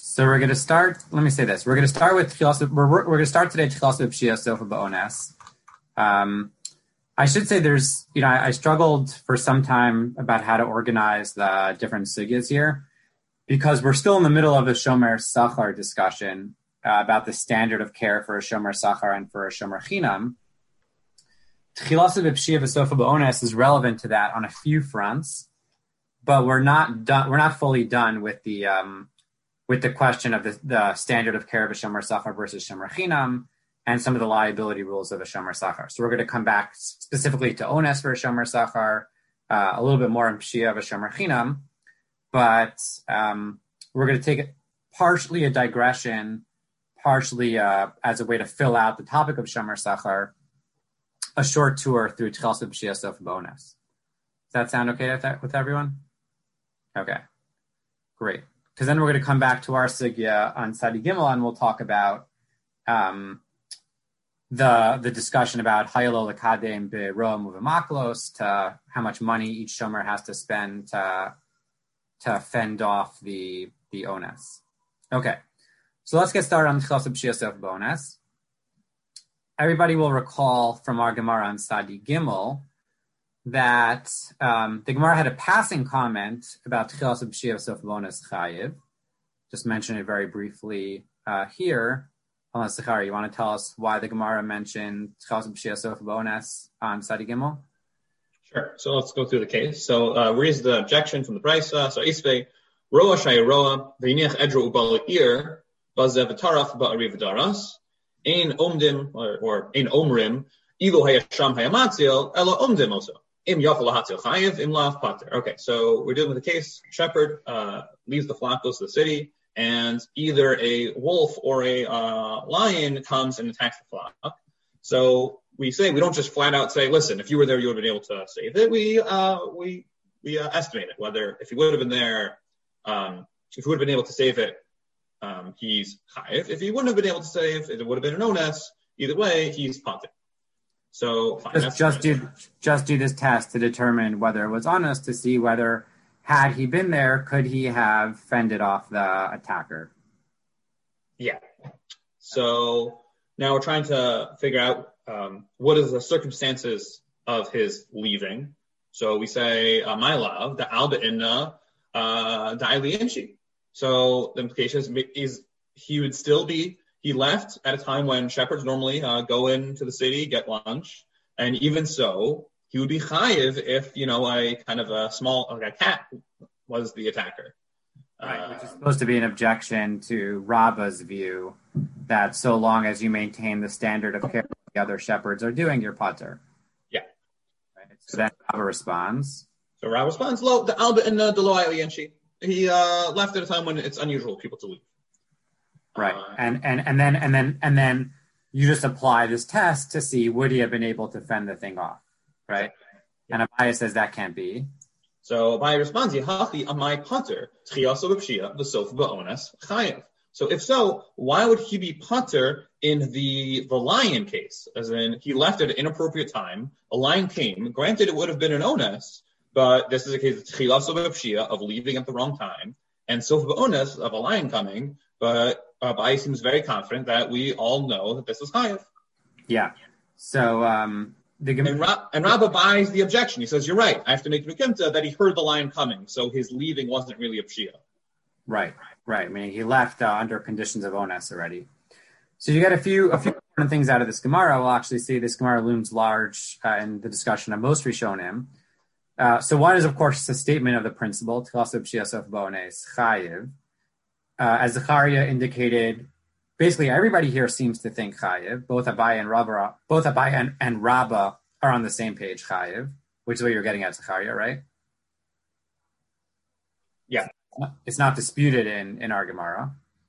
So we're going to start. Let me say this: we're going to start with we're going to start today Tchilas B'Pshia Sofa B'Ones. I should say there's, I struggled for some time about how to organize the different sugyas here, because we're still in the middle of a Shomer Sachar discussion about the standard of care for a Shomer Sachar and for a Shomer Chinam. Tchilas B'Pshia V'Sofa B'Ones is relevant to that on a few fronts, but we're not done. We're not fully done with the question of the standard of care of a Shomer Sachar versus Shomer Chinam, and some of the liability rules of a Shomer Sachar. So we're going to come back specifically to Ones for a Shomer Sachar, a little bit more in Pshia of a Shomer Chinam, but we're going to take partially a digression, partially as a way to fill out the topic of Shomer Sachar, a short tour through Tchilas B'Pshia Sofa B'Ones. Does that sound okay with everyone? Okay, great. Because then we're going to come back to our sugya on Sadi Gimel, and we'll talk about the discussion about Hayalo Lakadem Be'roa Muvamaklos, to how much money each shomer has to spend to fend off the ones. Okay, so let's get started on Tchilas B'Pshia Sofa B'Ones. Everybody will recall from our Gemara on Sadi Gimel that the Gemara had a passing comment about Tchilas B'Pshia Sofa B'Ones Chayiv. Just mention it very briefly here. Unless, Zachari, you want to tell us why the Gemara mentioned Tchilas B'Pshia Sofa B'Ones on Sadi Gimel? Sure. So let's go through the case. So raise the objection from the Brisa. So Isve, Roa Shai Roa, V'iniach Edro Ubal Ir, Bazev Taraf Ba'ari V'daras, Ein Omdim, or Ein Omrim, Ilu Hayasham Hayamatzil, Ela Omdim also. Im Yachal Hatzil Chayiv, Im Lav Pater. Okay, so we're dealing with a case. Shepherd leaves the flock, goes to the city, and either a wolf or a lion comes and attacks the flock. So we don't just flat out say, listen, if you were there, you would have been able to save it. We estimate it, whether if he would have been there, if he would have been able to save it, he's chayiv. If he wouldn't have been able to save it, would have been an ones. Either way, he's pater. So fine, just do this test to determine whether it was honest, to see whether, had he been there, could he have fended off the attacker? Yeah. So now we're trying to figure out what is the circumstances of his leaving. So we say, my love, the alba inna, the alienchi. So the implication is he left at a time when shepherds normally go into the city, get lunch, and even so, he would be chayiv if, a cat was the attacker. Right, which is supposed to be an objection to Rabba's view that so long as you maintain the standard of care the other shepherds are doing, you're pater. Yeah. Right. So then Rabba responds. So Rabba responds, lo, the alba inna de lo alienchi. He left at a time when it's unusual for people to leave. Right, and then you just apply this test to see would he have been able to fend the thing off, right? Yeah. And Abaya says that can't be. So Abaya responds, "Yehachi amai pater tchilas b'pshia v'sofa b'ones chayev." So if so, why would he be pater in the lion case? As in, he left at an inappropriate time. A lion came. Granted, it would have been an ones, but this is a case of tchilas b'pshia, of leaving at the wrong time, and sofa b'ones, of a lion coming. But Abai seems very confident that we all know that this is chayav. Yeah. So and Rabba buys the objection. He says, "You're right. I have to make mekimta that he heard the lion coming, so his leaving wasn't really a pshia." Right. I mean, he left under conditions of ones already. So you get a few important things out of this Gemara. We'll actually see this Gemara looms large in the discussion of most Rishonim. So one is, of course, the statement of the principle Tchilas B'Pshia Sofa B'Ones chayiv. As Zachariah indicated, basically everybody here seems to think chayiv. Both Abai and Rabba are on the same page, chayiv, which is what you're getting at, Zachariah, right? Yeah. It's not disputed in our Gemara.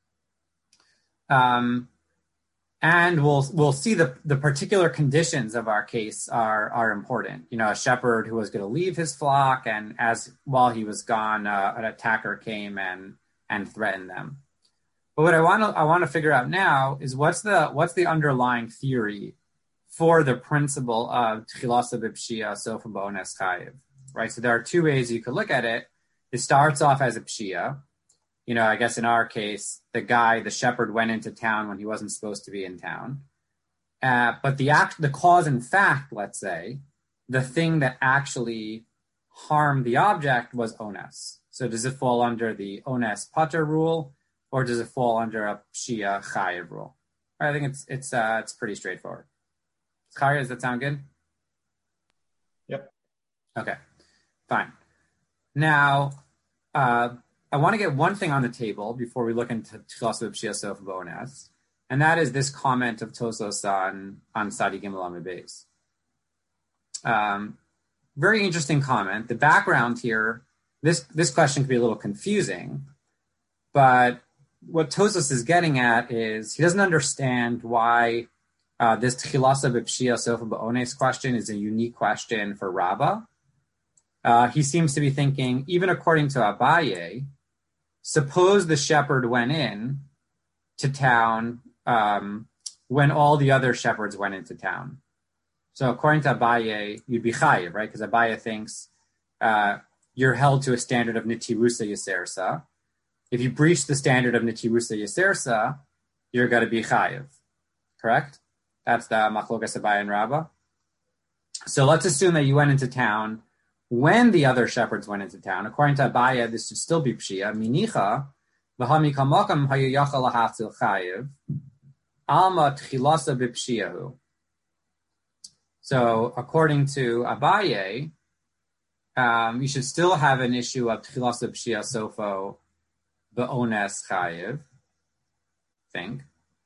And we'll see the particular conditions of our case are important. A shepherd who was going to leave his flock, and while he was gone, an attacker came and threaten them. But what I want to figure out now is what's the underlying theory for the principle of Tchilas B'Pshia Sofa B'Ones Chayiv, right? So there are two ways you could look at it. It starts off as a pshia, I guess in our case, the shepherd went into town when he wasn't supposed to be in town. But the cause and fact, let's say, the thing that actually harmed the object was ones. So does it fall under the ones pater rule, or does it fall under a pshia chayiv rule? I think it's pretty straightforward. Charia, does that sound good? Yep. Okay, fine. Now, I want to get one thing on the table before we look into Tchilas Pshia Sofa B'Ones, and that is this comment of Tosfos on Sadi Gimel Amud Beis. Very interesting comment. The background here, this question could be a little confusing, but what Tosfos is getting at is he doesn't understand why this Tchilas Pshia Sofa B'Ones question is a unique question for Rabbah. He seems to be thinking, even according to Abaye, suppose the shepherd went in to town when all the other shepherds went into town. So according to Abaye, you'd be chayiv, right? Because Abaye thinks you're held to a standard of nitirusa yasersa. If you breach the standard of nitirusa yasersa, you're going to be chayiv, correct? That's the machlokas Abaye and Rabbah. So let's assume that you went into town when the other shepherds went into town. According to Abaye, this should still be pshia. Minicha, v'hami kamakam hayuyachal lahatzil chayiv, alma tchilasa b'pshiahu. So according to Abaye, you should still have an issue of tchilasa pshia sofo b'ones chayiv, I think.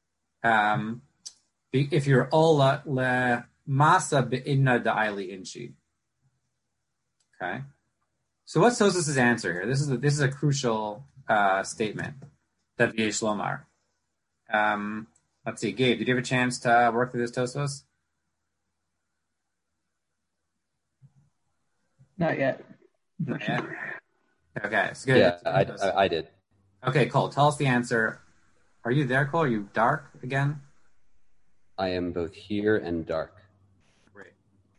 If you're ola le masa be'inna da'ili inchi. Okay. So what's Tosfos' answer here? This is a crucial statement that V'yesh Lomar. Let's see, Gabe, did you have a chance to work through this, Tosfos? Not yet. Not yet. Okay, it's good. Yeah, I did. Okay, Cole, tell us the answer. Are you there, Cole? Are you dark again? I am both here and dark. Great.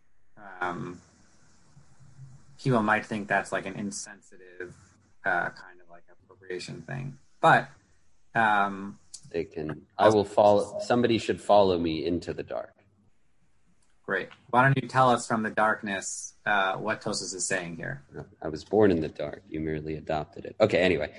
People might think that's like an insensitive kind of like appropriation thing, but they can. I will follow. Somebody should follow me into the dark. Great. Why don't you tell us from the darkness what Tosfos is saying here? I was born in the dark. You merely adopted it. Okay. Anyway,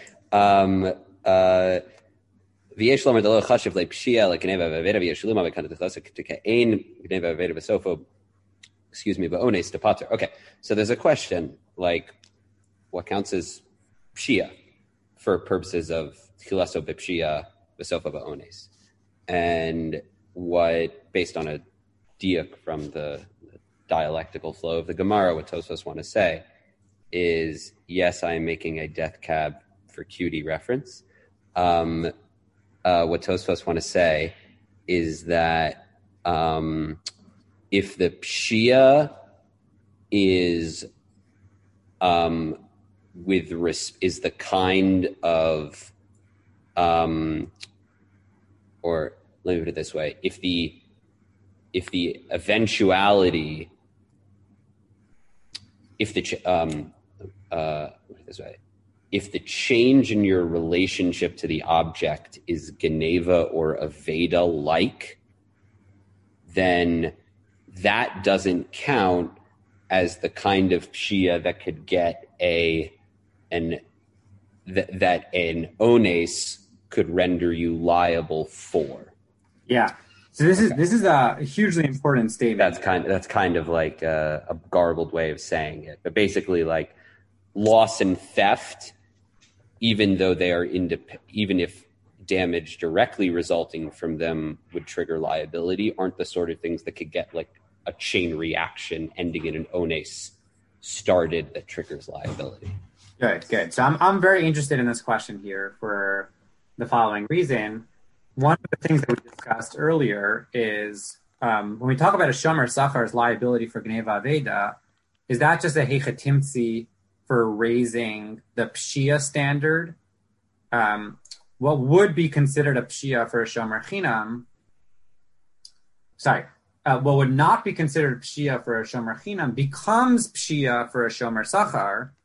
V'yesh Lomar delo chashiv le'pshia le'gneva v'aveda v'yeshuluma v'kanda t'chlasa t'ke'ein gneva v'aveda v'sofo. Excuse me, but ones pater. Okay, so there's a question like, what counts as pshia for purposes of tchilaso b'pshia v'sofa ba'ones, and what, based on a diuk from the dialectical flow of the Gemara, what Tosfos want to say is, yes, I am making a death cab for cutie reference. What Tosfos want to say is that if the pshia is is the kind of or let me put it this way, if the eventuality, if the if the change in your relationship to the object is Geneva or Aveda like, then that doesn't count as the kind of pshia that could get that an ones could render you liable for. Yeah. So this is a hugely important statement. That's kind of like a garbled way of saying it, but basically, like, loss and theft, even though they are even if damage directly resulting from them would trigger liability, aren't the sort of things that could get like a chain reaction ending in an ones started that triggers liability. Good. So I'm very interested in this question here for the following reason. One of the things that we discussed earlier is when we talk about a shomer sachar's liability for Gneva Aveda, is that just a hechatimtzi for raising the pshia standard? What would be considered a pshia for a shomer chinam? What would not be considered pshia for a shomer chinam becomes pshia for a shomer sachar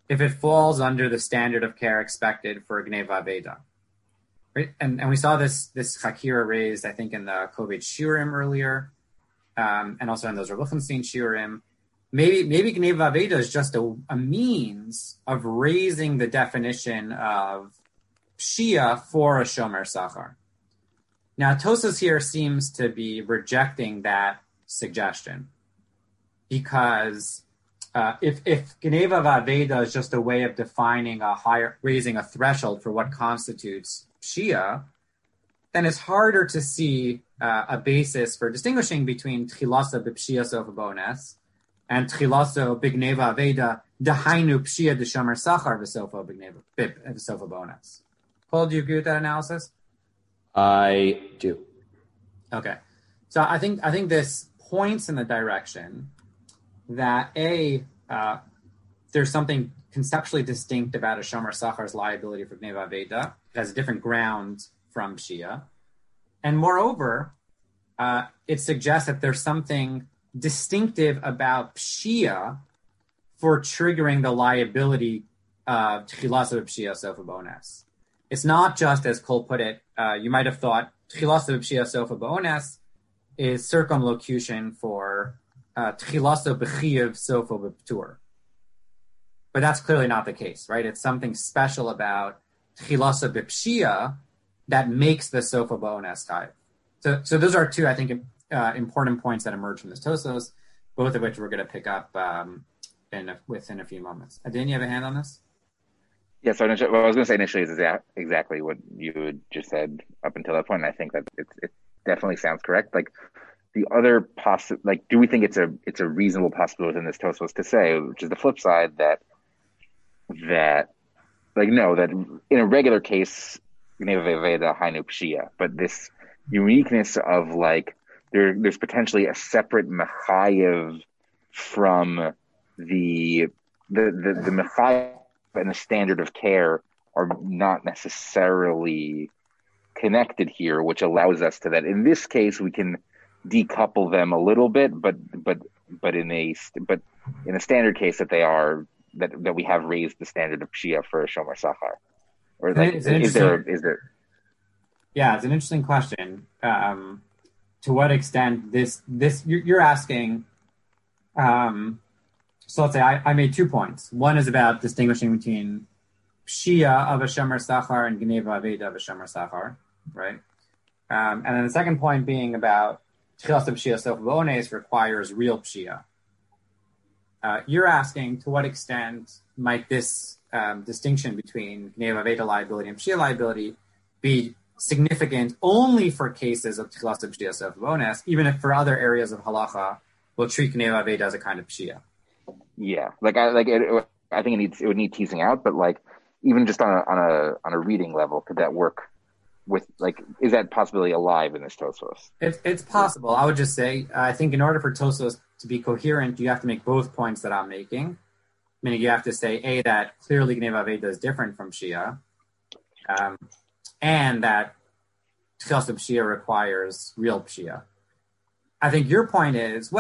if it falls under the standard of care expected for Gneva Veda. Right? And we saw this Chakira raised, I think, in the Kovet Shiurim earlier, and also in those Rav Lichtenstein Shiurim. Maybe Gneva Veda is just a means of raising the definition of Pshia for a Shomer Sachar. Now, Tosas here seems to be rejecting that suggestion because if Gneva Veda is just a way of defining raising a threshold for what constitutes Pshia, then it's harder to see a basis for distinguishing between Tchilasa b'Pshia Sofa Bo'ones and Tchilaso b'Gneva Veda Dahainu Pshia D'Shomer Sachar v'Sofa Bo'ones. Paul, do you agree with that analysis? I do. Okay. So I think this points in the direction that there's something conceptually distinct about a Shomer Sachar's liability for Gneva Veda. It has a different ground from Pshia. And moreover, it suggests that there's something distinctive about Pshia for triggering the liability of Tchilasa Pshia Sofa Bo'ones. It's not just, as Cole put it, you might have thought Tchilasa Pshia Sofa Bo'ones is circumlocution for Tchilasa B'chiyav Sofa B'ptur. But that's clearly not the case, right? It's something special about Tchilasa B'Pshia that makes the Sofa Bo'ones chayiv. So those are two, I think, important points that emerge from this Tosos, both of which we're going to pick up within a few moments. Adin, you have a hand on this? Yeah, so what I was going to say initially is exactly what you had just said up until that point. And I think that it definitely sounds correct. Like the other do we think it's a reasonable possibility in this Tosos to say, which is the flip side, that in a regular case, Gneva Veda Hainu Pshia, but this uniqueness of there's potentially a separate mechayev from the mechayev and the standard of care are not necessarily connected here, which allows us to that. In this case, we can decouple them a little bit, but in a standard case that they are that we have raised the standard of Pshia for a Shomer Sachar. Or is there? Yeah, it's an interesting question. To what extent this you're asking? So let's say I made 2 points. One is about distinguishing between Pshia of a Shomer Sachar and Gneva Veda of a Shomer Sachar, right? And then the second point being about Tchilas Pshia Sofa Bo'ones requires real Pshia. You're asking to what extent might this distinction between Gneva Veda liability and Pshia liability be significant only for cases of Tchilas Pshia Sofa Bo'ones, even if for other areas of halacha we'll treat Gneva Veda as a kind of Pshia. Yeah, I think it would need teasing out, but even just on a reading level, could that work with is that possibility alive in this Tosos? It's possible. I would just say I think in order for Tosos to be coherent, you have to make both points that I'm making. Meaning you have to say that clearly Gneva Veda is different from Pshia, and that Tchilas Pshia requires real Pshia. I think your point is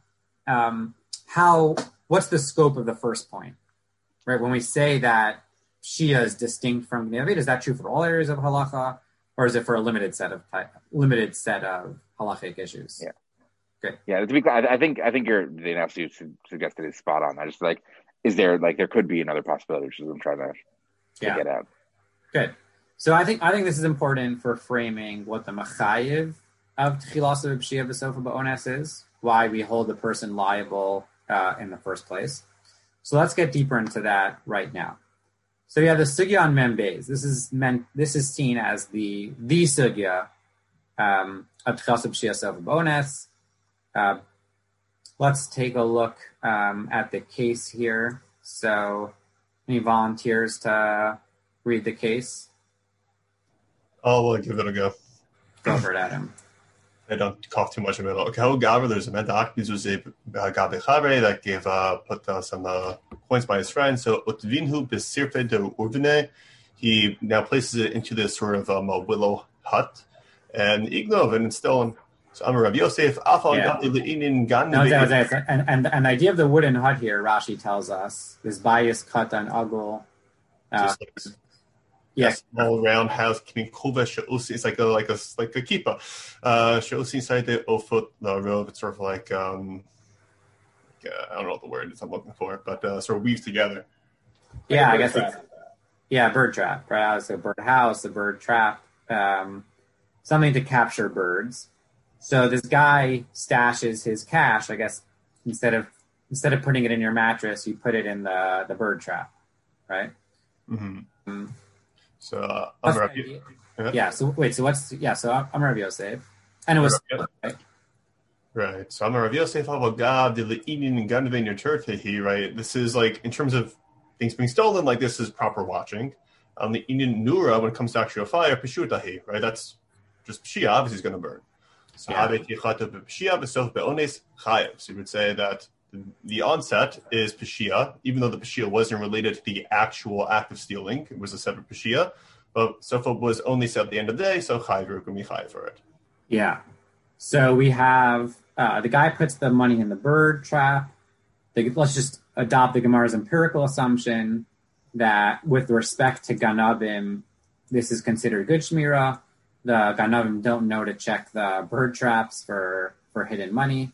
what's the scope of the first point, right? When we say that Pshia is distinct from Gneva Veda, is that true for all areas of halacha, or is it for a limited set of halachic issues? Yeah. Good. Yeah. To be clear, I think the analysis you suggested is spot on. I just is there there could be another possibility, which is what I'm trying to get out. Good. So I think this is important for framing what the mechayev of Tchilas Pshia B'Sofa Bo'ones is, why we hold the person liable in the first place. So let's get deeper into that right now. So we have the sugya on Membez. This is seen as the sugya of Tchilas Pshia Sofa Bo'ones. Let's take a look at the case here. So any volunteers to read the case? I'll give it a go. Go for it, Adam. I don't cough too much about it. Okay, Gabber, there's a Medak. This was a Gabe Chabre that gave put some coins by his friend. So Utvinhu Besirfe de Urvine, he now places it into this sort of willow hut, and Ignov and it's stone. So Amar Rav Yosef, and the idea of the wooden hut here, Rashi tells us, this bias cut on ugl. Small round house. It's like a kippah. She'osin saite ofot la'arov. It's sort of like I don't know what the word is I'm looking for, but sort of weaves together. Yeah, I guess it's bird trap, right? So bird house, a bird trap, something to capture birds. So this guy stashes his cash. I guess instead of putting it in your mattress, you put it in the bird trap, right? Mm-hmm. So So I'm Rav Yosef, and it was right. So I'm Rav Yosef. Right. This is like in terms of things being stolen. Like this is proper watching. The inin nura when it comes to actual fire peshutahi. Right. That's just pshia. Obviously, is going to burn. So you would say that the onset is peshia, even though the peshia wasn't related to the actual act of stealing. It was a separate peshia, but sofa was only said at the end of the day, so chayiv can be chayiv for it. Yeah. So we have the guy puts the money in the bird trap. Let's just adopt the Gemara's empirical assumption that with respect to ganavim, this is considered good shmira. The ganavim don't know to check the bird traps for hidden money.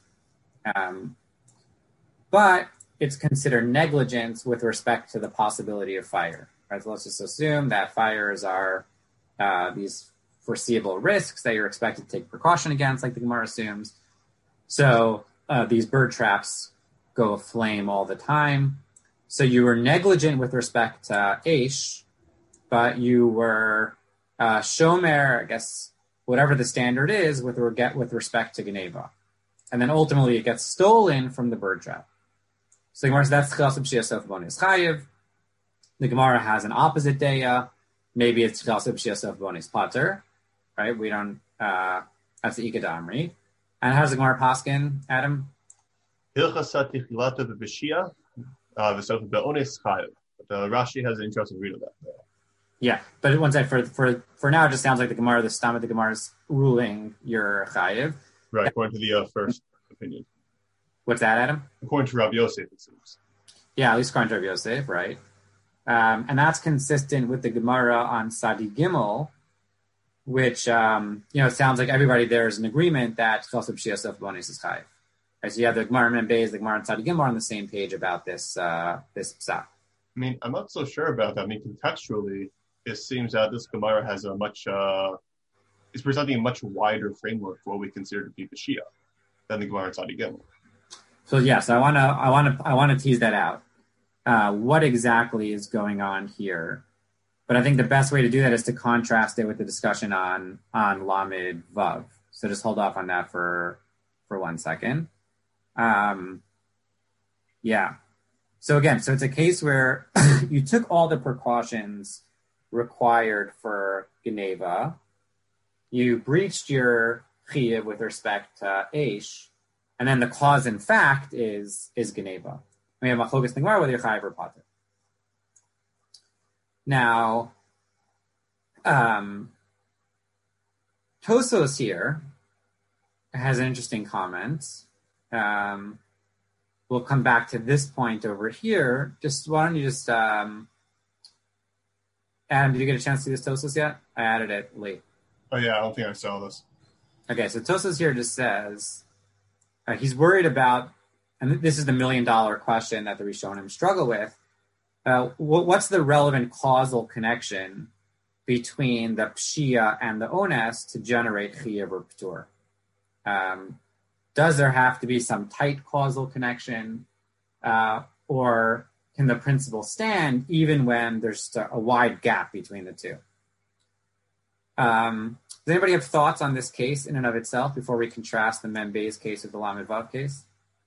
But it's considered negligence with respect to the possibility of fire. Right? So let's just assume that fires are these foreseeable risks that you're expected to take precaution against, like the Gemara assumes. So these bird traps go aflame all the time. So you were negligent with respect to Aish, but you were shomer, I guess, whatever the standard is with respect to Geneva. And then ultimately it gets stolen from the bird trap. So the Gemara says that's Tchilas B'Shia Sof Bonis Chayiv. The Gemara has an opposite daya. Maybe it's Tchilas B'Shia Sof Bonis Pater, right? We don't. That's the Ikeda Amri. And how does the Gemara paskin, Adam? Hilchasat Tichilata B'Shia V'Sof Bonis Chayiv. But Rashi has an interesting read of that. Yeah, but one sec, for now, it just sounds like the Gemara, the stam of the Gemara is ruling your Chayiv. Right, according to the first opinion. What's that, Adam? According to Rav Yosef, it seems. Yeah, at least according to Rav Yosef, right? And that's consistent with the Gemara on Sadi Gimel, which, it sounds like everybody there is in agreement that Tchilas B'Shia Sof Bonis is Chayiv. Right, so you have the Gemara in Beis, the Gemara on Sadi Gimel on the same page about this psak. I mean, I'm not so sure about that. I mean, contextually, it seems that this Gemara has is presenting a much wider framework for what we consider to be B'Shia than the Gemara on Sadi Gimel. So yes, I want to tease that out. What exactly is going on here? But I think the best way to do that is to contrast it with the discussion on Lamed Vav. So just hold off on that for 1 second. Yeah. So again, it's a case where you took all the precautions required for Geneva. You breached your chiyuv with respect to Aish. And then the cause in fact is Geneva. We have machlokas nigmar whether you're chayiv or pater. Now, Tosos here has an interesting comment. We'll come back to this point over here. Why don't you just, Adam, did you get a chance to see this Tosos yet? I added it late. Oh yeah, I don't think I saw this. Okay, so Tosos here just says, he's worried about, and this is the $1 million question that the Rishonim struggle with. What's the relevant causal connection between the Pshia and the Ones to generate Chiyuv or Ptur? Does there have to be some tight causal connection, or can the principle stand even when there's a wide gap between the two? Does anybody have thoughts on this case in and of itself before we contrast the Membe's case with the Lamed Vav case?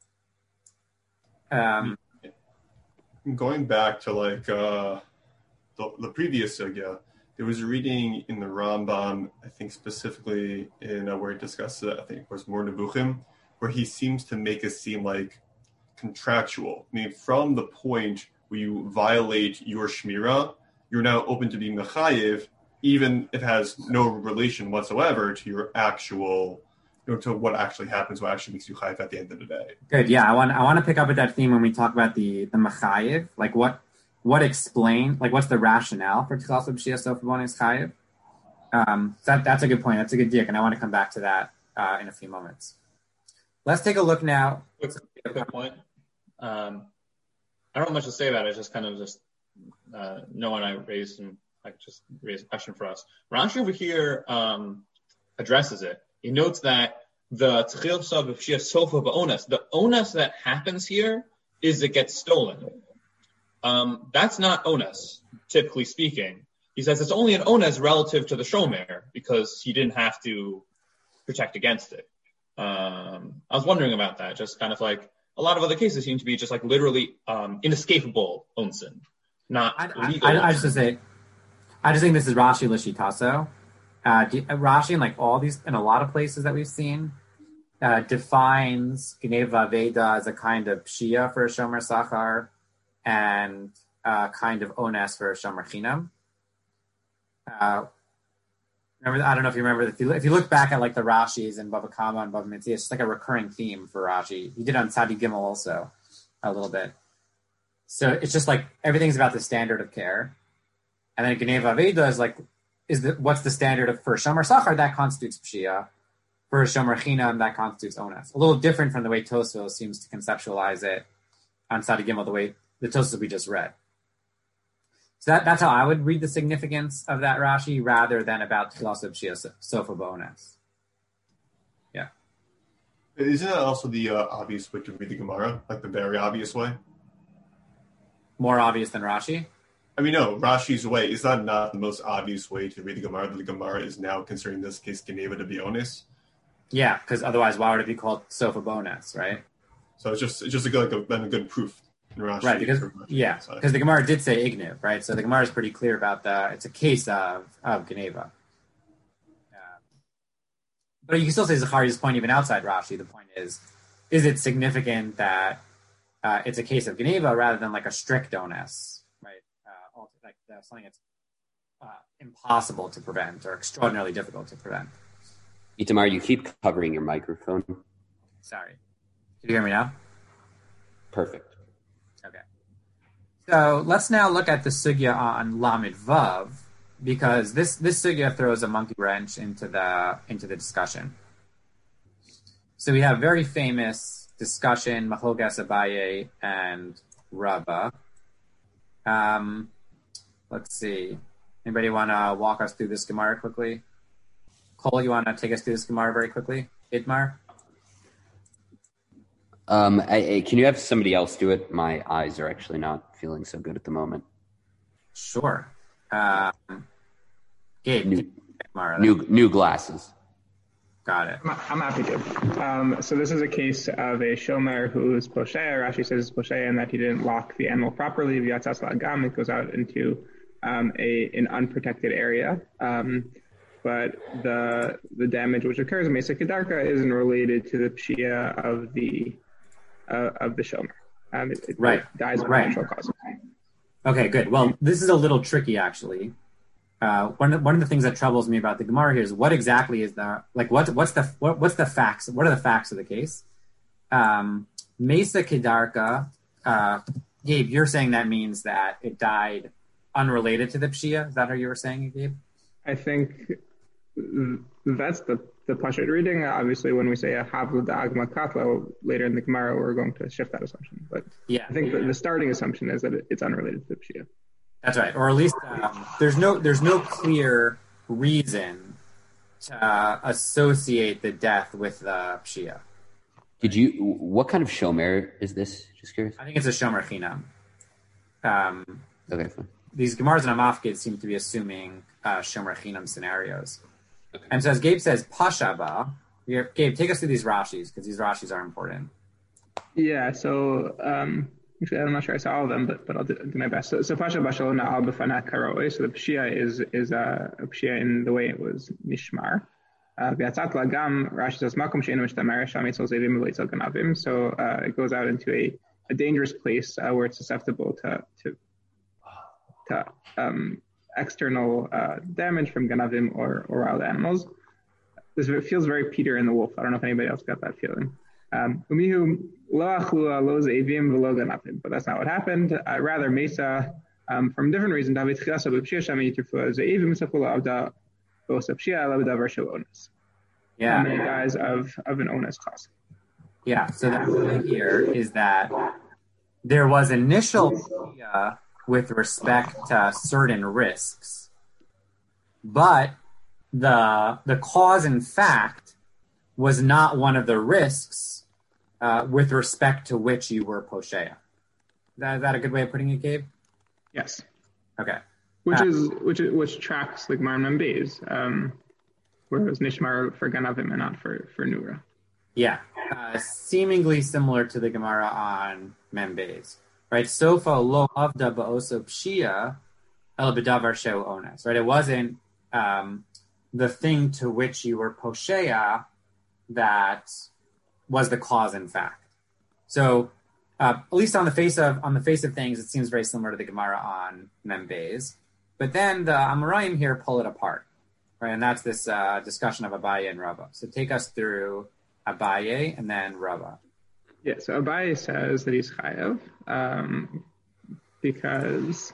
Going back to the previous sugya, there was a reading in the Rambam, I think specifically in where he discussed it, I think it was Mor Nebuchim, where he seems to make it seem like contractual. I mean, from the point where you violate your Shmira, you're now open to being Mechayev, even if it has no relation whatsoever to your actual to what actually happens, what actually makes you chayiv at the end of the day. Good. Yeah, I want to pick up at that theme when we talk about the mechayiv, like what explain, like what's the rationale for Tichas B'Shia Sofa B'Ones chayiv. That's a good point. That's a good diak, and I want to come back to that in a few moments. Let's take a look now. Quick point. I don't have much to say about it. It's just kind of Noah and I raised a question for us. Rashi over here addresses it. He notes that the Tichas B'Shia Sofa B'Ones, the ones that happens here is it gets stolen. That's not ones, typically speaking. He says it's only an ones relative to the shomer because he didn't have to protect against it. I was wondering about that. Just kind of like a lot of other cases seem to be just like literally inescapable onsin, not legal. I just think this is Rashi Lishitaso. Rashi in like all these, in a lot of places that we've seen, defines Gneva Veda as a kind of Pshia for a Shomer Sachar and kind of Ones for a Shomer Chinam. Remember, I don't know if you remember, if you look back at like the Rashis and Bava Kama and Bava Metzia, it's just like a recurring theme for Rashi. He did on Tzadi Gimel also a little bit. So it's just like everything's about the standard of care. And then Gneva Veda is like, what's the standard for Shomer Sachar? That constitutes Pshia. For Shomer Chinam, that constitutes Ones. A little different from the way Tosfos seems to conceptualize it on Tzadi Gimel, the way the Tosfos we just read. So that's how I would read the significance of that Rashi, rather than about Tichas B'Shia Sofa B'Ones. Yeah. Isn't that also the obvious way to read the Gemara, like the very obvious way? More obvious than Rashi? I mean, no, Rashi's way. Is that not the most obvious way to read the Gemara? That the Gemara is now considering this case Geneva to be honest? Yeah, because otherwise, why would it be called Sofa B'Ones, right? So it's just a good proof. Rashi, right, because the Gemara did say Igniv, right? So the Gemara is pretty clear about it's a case of Geneva. But you can still say Zacharias' point even outside Rashi. The point is it significant that it's a case of Geneva rather than like a strict onus, right? Like something that's impossible to prevent or extraordinarily difficult to prevent. Itamar, you keep covering your microphone. Sorry. Can you hear me now? Perfect. Okay. So let's now look at the sugya on Lamed Vav, because this sugya throws a monkey wrench into the discussion. So we have very famous discussion, Machogas Abaye and Rabba. Let's see. Anybody want to walk us through this Gemara quickly? Cole, you want to take us through this Gemara very quickly? Itmar? Can you have somebody else do it? My eyes are actually not feeling so good at the moment. Sure. Gabe, new glasses. Got it. I'm happy to. So this is a case of a shomer who's posheh. Rashi says posheh and that he didn't lock the animal properly. V'yatzas la'agam, it goes out into an unprotected area. But the damage which occurs in Mesa Kedarka isn't related to the pshia of the shomer. It dies of natural causes. Okay, good. Well, this is a little tricky, actually. One of the things that troubles me about the Gemara here is what exactly is the what's the facts? What are the facts of the case? Mesa Kedarka, Gabe, you're saying that means that it died unrelated to the pshia. Is that how you were saying, Gabe? I think that's the Pashut reading. Obviously, when we say a havlu da'agma katla later in the Gemara, we're going to shift that assumption. But yeah, I think the starting assumption is that it's unrelated to the pshia. That's right, or at least there's no clear reason to associate the death with the pshia. What kind of shomer is this? Just curious. I think it's a shomer chinam. Okay, fine. These Gemaras and Amafkid seem to be assuming shomer chinam scenarios. Okay. And so as Gabe says, Pashaba, Gabe, take us through these Rashis, because these Rashis are important. Yeah, so actually, I'm not sure I saw all of them, but I'll do my best. So Pashaba Shalona al B'fanat Karoe, so the Pshia is a Pshia in the way it was Nishmar. V'yatzat la'agam, Rashi says, Makom she'enu mishtamer, sham yitzol zevim v'lo yitzol ganavim. So it goes out into a dangerous place where it's susceptible to external damage from ganavim or wild animals. This feels very Peter and the Wolf. I don't know if anybody else got that feeling. Umihu lo achlu lo ze'evim v'lo ganafim, but that's not what happened. Rather, Mesa, from different reasons, David chilasa b'pshia shami yitirfu ze'evim safula avda b'osa pshia l'b'davar shel ones. Yeah. How many guys of an onus class? Yeah. So the point here is that there was initial pshia with respect to certain risks, but the cause and fact was not one of the risks with respect to which you were Poshea. Is that a good way of putting it, Gabe? Yes. Okay. Which tracks like Mar Membeis, where it was Nishmar for Ganavim and not for Nura. Yeah. Seemingly similar to the Gemara on Membeis. Right? Sofa lo avda ba'oso pshia el b'davar sheu ones. Right? It wasn't the thing to which you were Poshea that was the cause and fact. So at least on the face of things, it seems very similar to the Gemara on Membeis. But then the Amoraim here pull it apart, right? And that's this discussion of Abaye and Rava. So take us through Abaye and then Rava. Yeah, so Abaye says that he's chayav because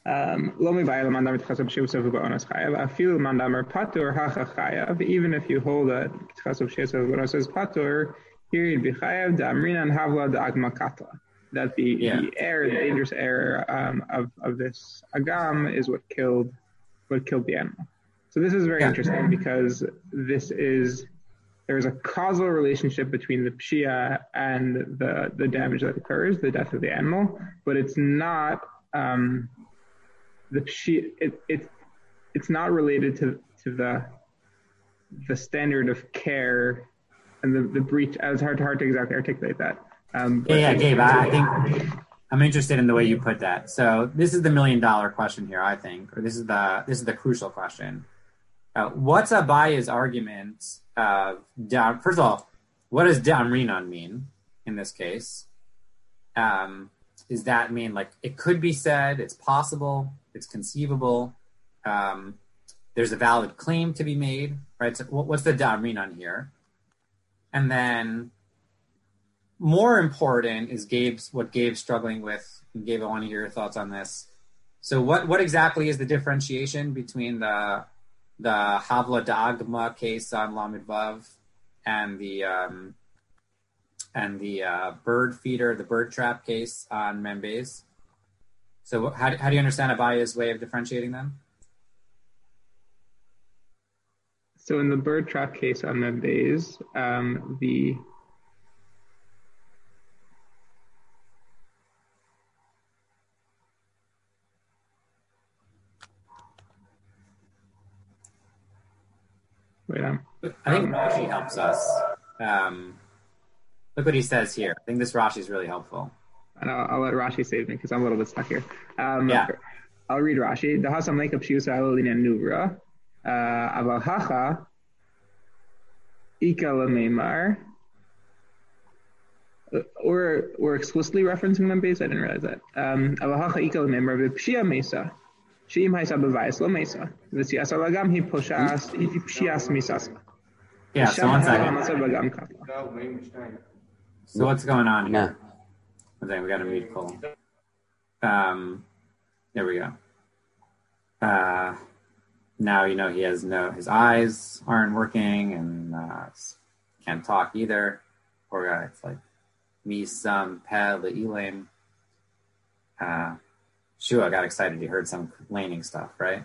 even if you hold that says patur, here you'd be chayav d'amrinan havla d'agmakata. That the dangerous error of this agam is what killed the animal. So this is very interesting because there's a causal relationship between the pshia and the damage that occurs, the death of the animal, but it's not the pshia. It's not related to the standard of care and the breach. It's hard to exactly articulate that. Gabe, I think I'm interested in the way you put that. So this is the $1 million question here, I think, or this is the crucial question. What's Abaye's argument down? First of all, what does Damrinan mean in this case? Does that mean like it could be said, it's possible, it's conceivable, there's a valid claim to be made, right? So what's the Damrinan here? And then more important is what Gabe's struggling with. And Gabe, I want to hear your thoughts on this. So what exactly is the differentiation between the Havla Da'agma case on Lamed Vav and the bird feeder, the bird trap case on Membeis? So how do you understand Abaye's way of differentiating them? So in the bird trap case on Membeis, I think Rashi helps us. Look what he says here. I think this Rashi is really helpful. And I'll let Rashi save me because I'm a little bit stuck here. I'll read Rashi. The Hasam Lekab Shiusa Alolina Nuvra. Aval Hacha Ika Lamemar. We're explicitly referencing Membeis. I didn't realize that. Aval Hacha Ika Lamemar Vipshia Mesa. Sheim Haisa Bevais Lo Mesa. V'Sias Alagam Hi Poshas Iti Pshias Misasa. Yeah, so 1 second. So what's going on here? I think we got a mute call. There we go. Now he has his eyes aren't working and can't talk either. Poor guy. It's like me some peh le'ilim. Shua got excited. He heard some laning stuff, right?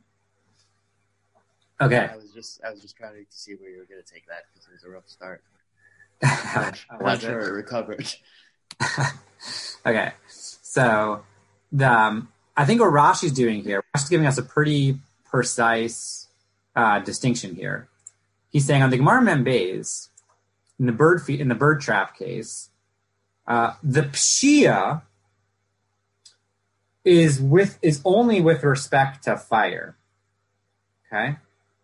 Okay. I was just trying to see where you were going to take that because it was a rough start. I'm not sure it recovered. Okay, so I think what Rashi's doing here, Rashi's giving us a pretty precise distinction here. He's saying on the Gemara Membeis, in the bird trap case, the pshia is only with respect to fire. Okay.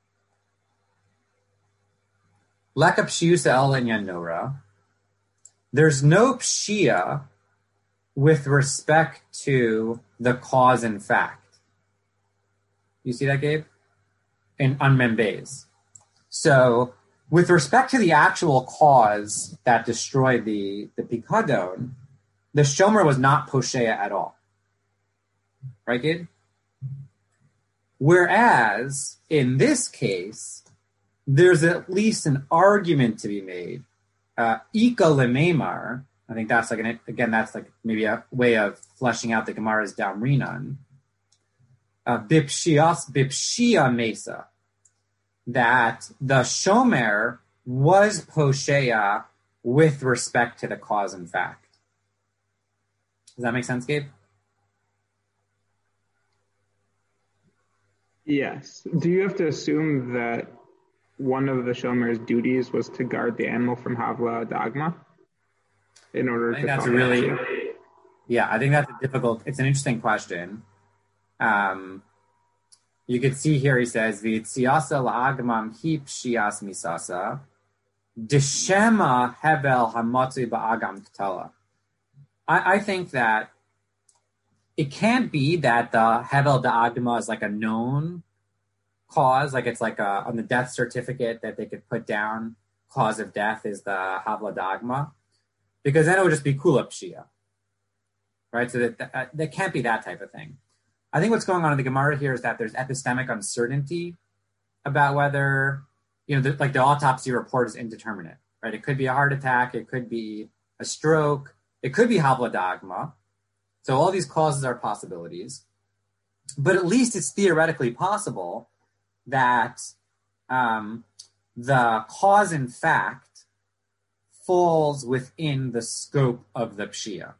Leka pshiusa el inyan nora. There's no pshia with respect to the cause and fact. You see that, Gabe? On Membeis. So With respect to the actual cause that destroyed the Pikadon, the Shomer was not Poshea at all. Right, kid? Whereas, in this case, there's at least an argument to be made. Ika lememar, I think that's like, that's like maybe a way of fleshing out the Gemara's Damrinan. Bipshia mesa, that the Shomer was Poshea with respect to the cause and fact. Does that make sense, Gabe? Yes. Do you have to assume that one of the Shomer's duties was to guard the animal from Havla Dagma in order to? That's I think that's it's an interesting question. You could see here, he says, V'tziasa la'agmam hi pshias misasa, deshema hebel hamatzi ba'agam ktala. I think that it can't be that the Hevel Da'agma is like a known cause, like it's like on the death certificate that they could put down, cause of death is the Havla Da'agma, because then it would just be Kula Pshia, right? So that can't be that type of thing. I think what's going on in the Gemara here is that there's epistemic uncertainty about whether, like the autopsy report is indeterminate, right? It could be a heart attack, it could be a stroke, it could be Havla Da'agma. So all these causes are possibilities, but at least it's theoretically possible that the cause in fact falls within the scope of the Pshia.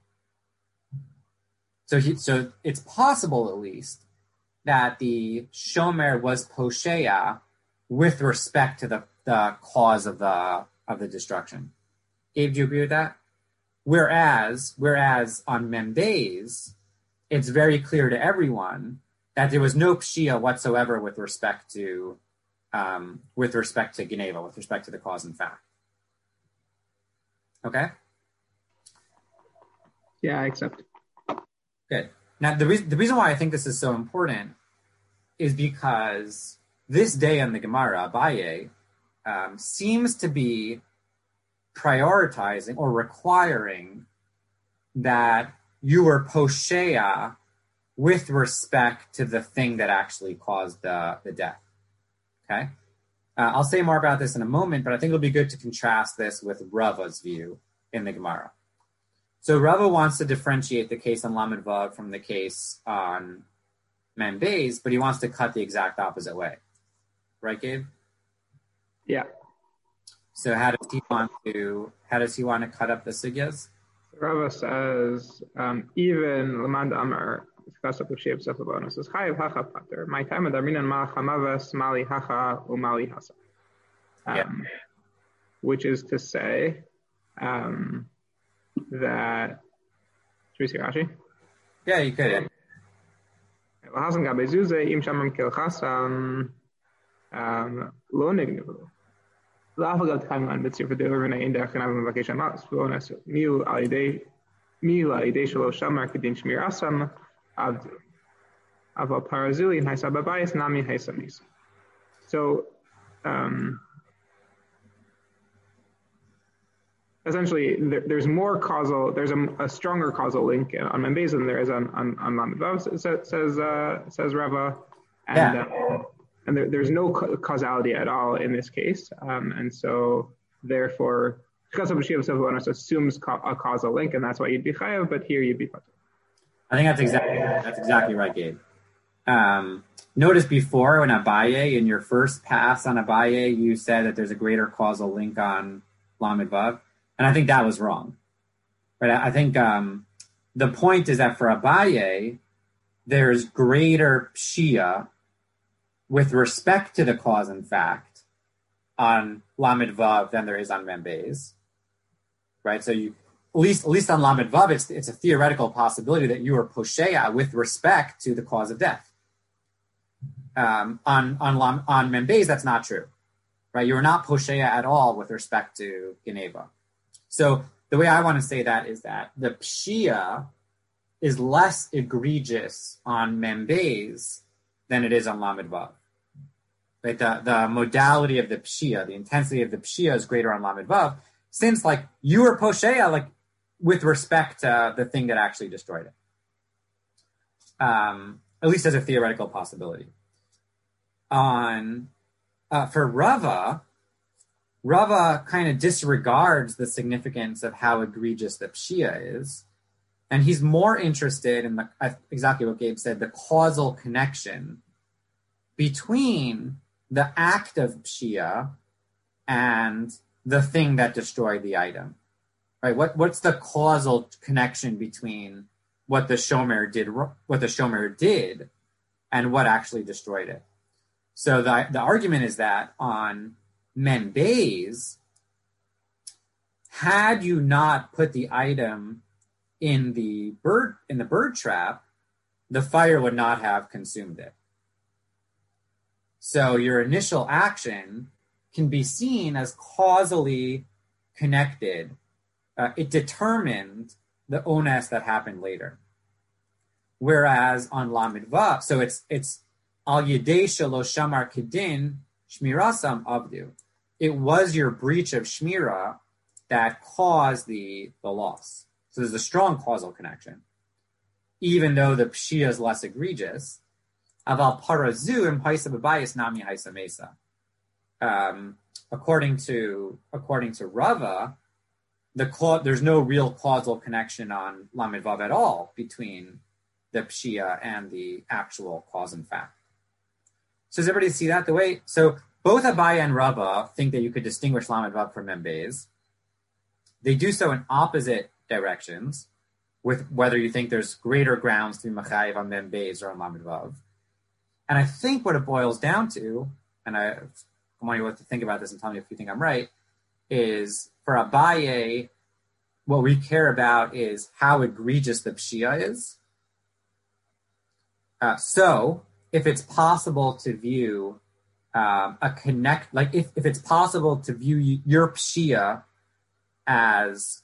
So it's possible at least that the Shomer was Poshea with respect to the cause of the destruction. Gabe, do you agree with that? Whereas on Membeis, it's very clear to everyone that there was no Pshia whatsoever with respect to Geneva, with respect to the cause and fact. Okay? Yeah, I accept. Good. Now, the reason why I think this is so important is because this day in the Gemara, Abaye, seems to be prioritizing or requiring that you were Poshea with respect to the thing that actually caused the death. Okay? I'll say more about this in a moment, but I think it'll be good to contrast this with Rava's view in the Gemara. So Rava wants to differentiate the case on Lamed Vav from the case on Membeis, but he wants to cut the exact opposite way. Right, Gabe? Yeah. So how does he want to cut up the sugyas? Rava says, even Lamad Amar, says Chayav Hacha Pater. My time at Darminan Malach Hamavas Mali Hacha Umali Hasa. Which is to say that. Should we see Rashi? Yeah, you could. Hasan Gabezuze Im Shamam Kil Chasam Lo Nignivu. La'afagal Taiman Mitzir for the Urvana in the Achanavim Vacation Mas, Flonas, Miu Alide Shalo Shamar Kedin Shmir Asam, Avdu. Ava Parazili and Haisababayas Nami Haisamis. So, essentially, there's a stronger causal link on Membeis than there is on Lamed Vav, says Rava. And there's no causality at all in this case, and so therefore, assumes a causal link, and that's why you'd be chayav, but here you'd be patur. I think that's exactly right, Gabe. Notice before when Abaye, in your first pass on Abaye, you said that there's a greater causal link on Lamed Vav, and I think that was wrong. Right? I think the point is that for Abaye, there's greater pshia with respect to the cause and fact on Lamed Vav than there is on Membeis, right? So you, at least on Lamed Vav, it's a theoretical possibility that you are Poshea with respect to the cause of death. On Membeis, that's not true, right? You are not Poshea at all with respect to Geneva. So the way I want to say that is that the Pshia is less egregious on Membeis than it is on Lamed Vav. Like the modality of the pshia, the intensity of the pshia is greater on Lamed Vav, since like you were posheya, like with respect to the thing that actually destroyed it. At least as a theoretical possibility. For Rava kind of disregards the significance of how egregious the pshia is, and he's more interested in exactly what Gabe said, the causal connection between the act of pshia and the thing that destroyed the item. Right? What's the causal connection between what the shomer did, and what actually destroyed it? So the argument is that on Membeis, had you not put the item in the bird trap, the fire would not have consumed it. So your initial action can be seen as causally connected. It determined the ones that happened later. Whereas on Lamed Vav, so it's al yedei shelo shamar kedin shmirasam avdu. It was your breach of shmira that caused the loss. So there's a strong causal connection, even though the pshia is less egregious. Aval parazu im haisa b'bayis nami haisa mesa. According to Rava, there's no real causal connection on Lamed Vav at all between the pshia and the actual cause and fact. So does everybody see that? So both Abaye and Rava think that you could distinguish Lamed Vav from Membeis. They do so in opposite directions, with whether you think there's greater grounds to be Machayev on Membeis or on Lamed Vav. And I think what it boils down to, and I want you to think about this and tell me if you think I'm right, is for Abaye, what we care about is how egregious the pshia is. So if it's possible to view if it's possible to view your pshia as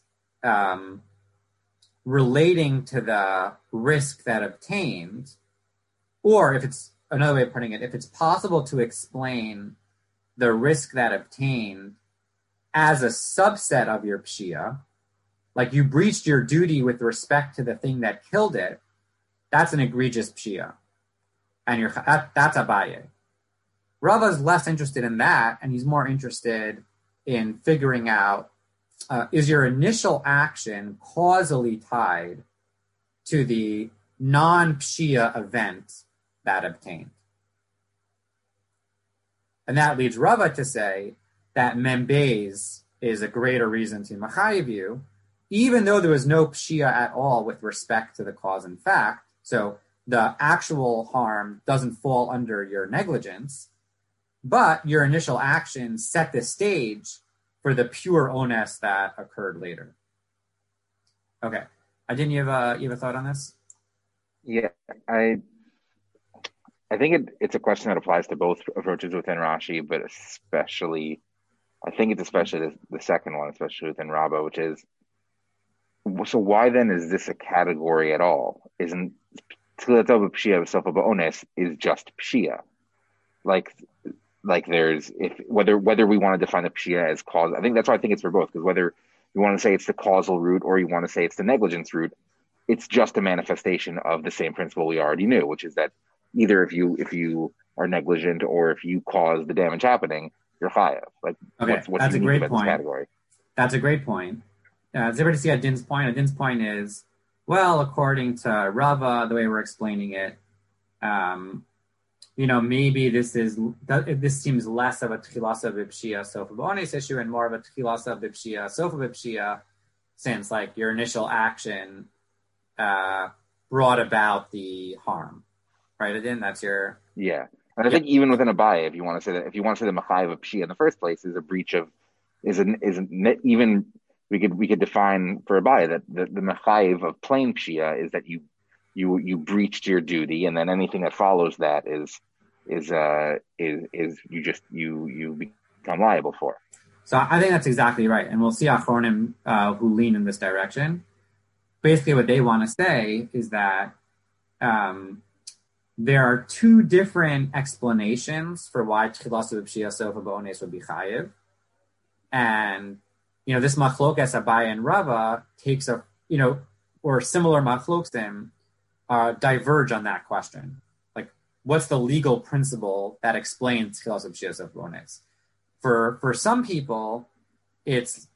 relating to the risk that obtained, or if it's another way of putting it, if it's possible to explain the risk that obtained as a subset of your pshia, like you breached your duty with respect to the thing that killed it, that's an egregious pshia. And that's Abaye. Rava's less interested in that, and he's more interested in figuring out, is your initial action causally tied to the non-pshia event that obtained? And that leads Rava to say that Membeis is a greater reason to Machayev you, even though there was no pshia at all with respect to the cause and fact. So the actual harm doesn't fall under your negligence, but your initial action set the stage for the pure onus that occurred later. Okay. Didn't you have a thought on this? Yeah, I think it's a question that applies to both approaches within Rashi, but especially the second one, especially within Rabba, which is, so why then is this a category at all? Isn't Tchilat Pshia Sofa Ba'ones is just Pshia? Like there's, whether we want to define the Pshia as cause, I think that's why I think it's for both, because whether you want to say it's the causal root or you want to say it's the negligence root, it's just a manifestation of the same principle we already knew, which is that either if you are negligent or if you cause the damage happening, you're chayav. Like, okay, what's that's a unique great about point. This category? That's a great point. Does everybody see Adin's point? Adin's point is, well, according to Rava, the way we're explaining it, maybe this seems less of a tchilasa b'pshia sofa b'ones issue and more of a tchilasa b'pshia sofa b'pshia, since like your initial action brought about the harm, right? Adin, that's your And I think even within Abaye, if you want to say the machayev of pshia in the first place is a breach of even we could define for Abaye that the machayev of plain pshia is that you breached your duty, and then anything that follows that is you become liable for. So I think that's exactly right, and we'll see Achronim who lean in this direction. Basically, what they want to say is that there are two different explanations for why Tchilasu B'Pshia Sofa B'Ones would be chayiv. And, this machlokas Abaye and Rava takes or similar machloksim diverge on that question. Like, what's the legal principle that explains Tchilasu B'Pshia Sofa B'Ones? For some people, it's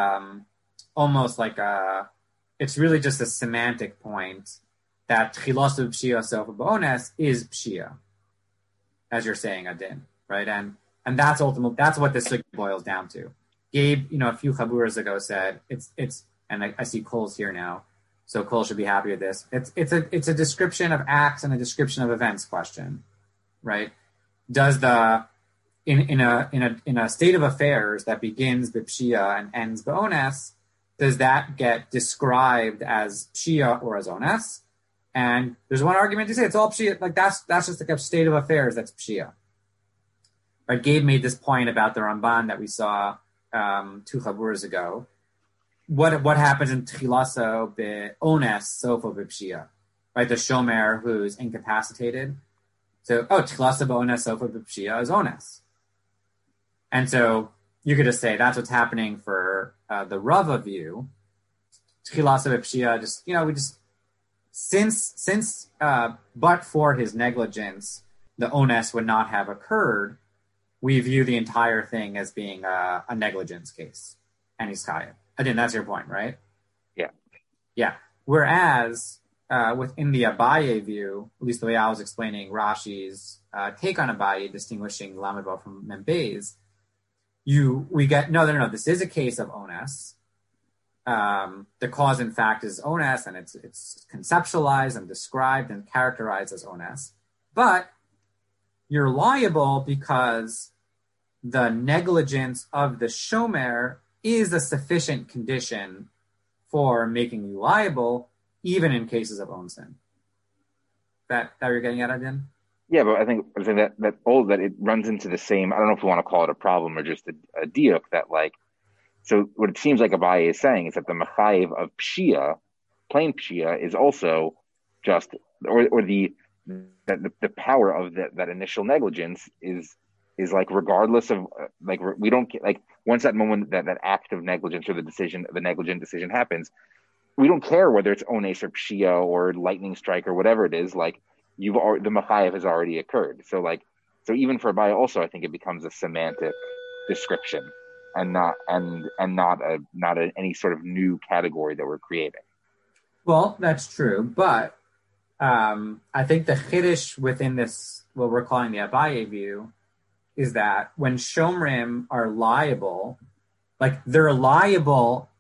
almost like it's really just a semantic point that Tchilasu B'Pshia Sofa B'Ones is Pshia, as you're saying, Adin, right? And that's what this boils down to. Gabe, a few chaburas ago said it's and I see Cole's here now, so Cole should be happy with this. It's a description of acts and a description of events question, right? Does in a state of affairs that begins b'pshia and ends b'ones, does that get described as pshia or as ones? And there's one argument to say it's all pshia, like that's just like a state of affairs that's pshia. Right? Gabe made this point about the Ramban that we saw 2 chaburas ago. What happens in tchilaso b'ones sofa b'pshia? Right, the shomer who's incapacitated. So tchilaso b'ones sofa b'pshia is ones. And so you could just say that's what's happening for the Rava view. Tchilaso b'pshia, since but for his negligence, the ones would not have occurred. We view the entire thing as being a negligence case, and he's chayav. Again, that's your point, right? Yeah. Yeah. Whereas within the Abaye view, at least the way I was explaining Rashi's take on Abaye, distinguishing Lamabo from Membeis, we get no. This is a case of ones. The cause, in fact, is ones, and it's conceptualized and described and characterized as ones. But you're liable because the negligence of the shomer is a sufficient condition for making you liable, even in cases of own sin. That you're getting at, Adin? Yeah, but I think that it runs into the same. I don't know if we want to call it a problem or just a diuk that So what it seems like Abaye is saying is that the mechayiv of pshia, plain pshia, is also just or the power of that initial negligence is regardless of we don't once that moment that act of negligence or the negligent decision happens, we don't care whether it's ones or pshia or lightning strike or whatever it is. The mechayiv has already occurred. So even for Abaye also, I think it becomes a semantic description and not any sort of new category that we're creating. Well, that's true, but I think the chiddush within this, what we're calling the Abaye view, is that when shomrim are liable, they're liable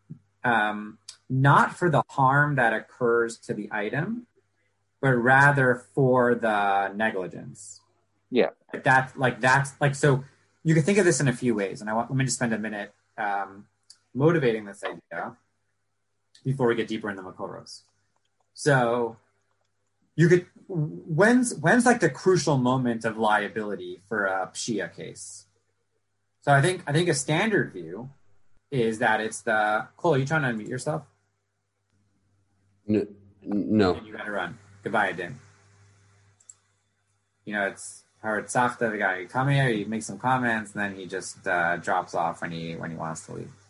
not for the harm that occurs to the item, but rather for the negligence. Yeah. So you can think of this in a few ways, and let me just spend a minute motivating this idea before we get deeper into Makoros. So when's the crucial moment of liability for a pshia case? So I think a standard view is that it's Cole, are you trying to unmute yourself? No. You got to run. Goodbye, Adin. It's Howard Safta, the guy who come here, he makes some comments, and then he just drops off when he wants to leave.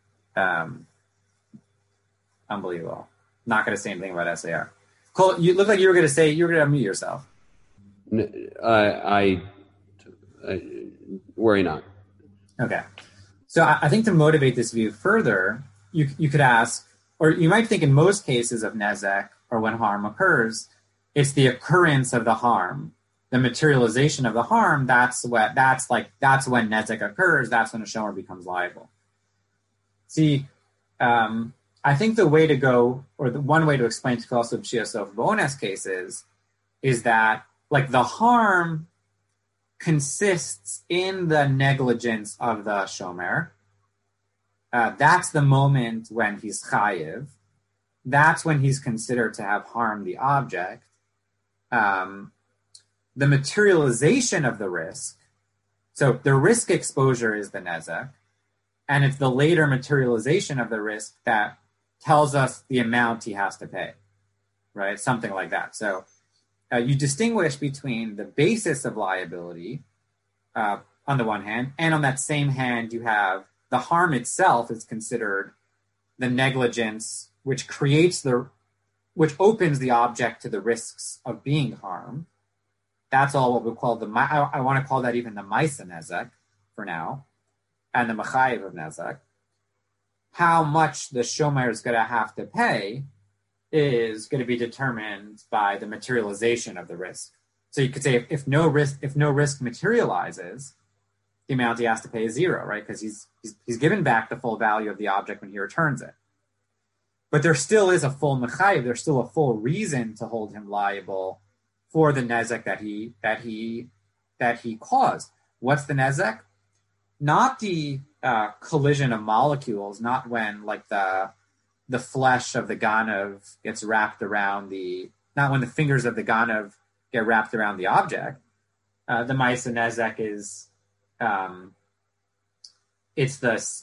Unbelievable. Not going to say anything about SAR. Cole, you look like you were going to unmute yourself. No, I worry not. Okay. So I think to motivate this view further, you could ask, or you might think in most cases of nezek, or when harm occurs, it's the occurrence of the harm, the materialization of the harm. That's when nezek occurs. That's when a shomer becomes liable. See, I think the way to go, or the one way to explain Tchilaso B'Pshia Sofa B'Ones cases, is that the harm consists in the negligence of the shomer. That's the moment when he's chayiv. That's when he's considered to have harmed the object. The materialization of the risk, so the risk exposure is the nezek, and it's the later materialization of the risk that tells us the amount he has to pay, right? Something like that. So you distinguish between the basis of liability on the one hand, and on that same hand, you have the harm itself is considered the negligence which opens the object to the risks of being harmed. That's all what we call I want to call that even the Maisa Nezek for now, and the Mechayev of Nezek. How much the Shomer is going to have to pay is going to be determined by the materialization of the risk. So you could say if no risk materializes, the amount he has to pay is zero, right? Because he's given back the full value of the object when he returns it. But there still is a full mechayev. There's still a full reason to hold him liable for the nezek that he caused. What's the nezek? Not the collision of molecules. Not when like the flesh of the ganav gets wrapped around not when the fingers of the ganav get wrapped around the object. The Maisa Nezek is it's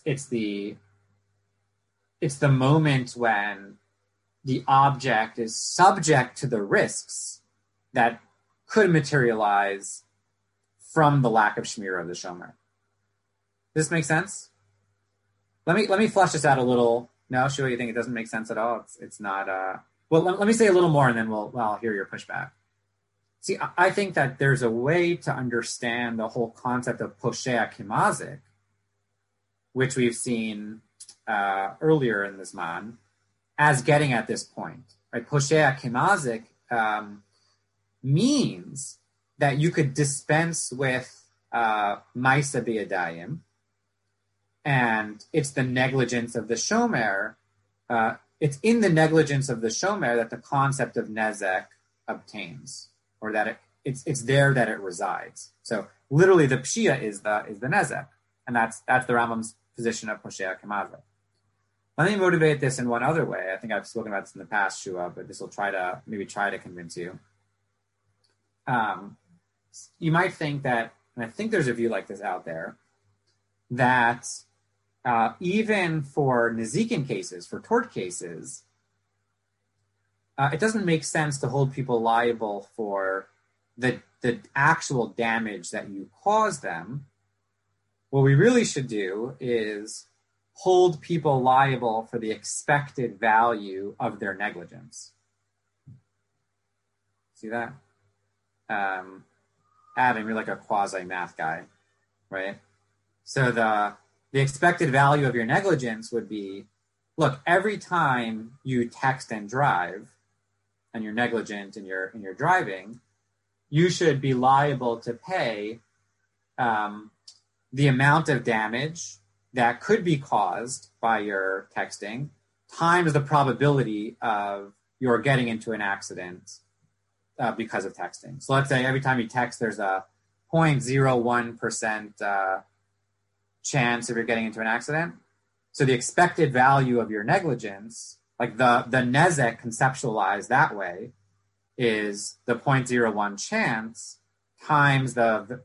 the moment when the object is subject to the risks that could materialize from the lack of shmira of the shomer. Does this make sense? Let me flesh this out a little. No, Shua, you think it doesn't make sense at all? It's not. Well, let me say a little more, and then I'll hear your pushback. See, I think that there's a way to understand the whole concept of poshea kimazik, which we've seen earlier in this man, as getting at this point. Right? Poshea kimazik means that you could dispense with maisa biyadayim, and it's the negligence of the shomer. It's in the negligence of the shomer that the concept of nezek obtains, or that it's there that it resides. So literally, the pshia is the nezek, and that's the Rambam's position of poshea kimazik. Let me motivate this in one other way. I think I've spoken about this in the past, Shua, but this will try to convince you. You might think that, and I think there's a view like this out there, that even for Nezikin cases, for tort cases, it doesn't make sense to hold people liable for the actual damage that you cause them. What we really should do is hold people liable for the expected value of their negligence. See that? Adam, you're like a quasi-math guy, right? So the expected value of your negligence would be, look, every time you text and drive, and you're negligent in your driving, you should be liable to pay the amount of damage that could be caused by your texting times the probability of your getting into an accident because of texting. So let's say every time you text, there's a 0.01% chance of you're getting into an accident. So the expected value of your negligence, like the nezek conceptualized that way, is the 0.01 chance times the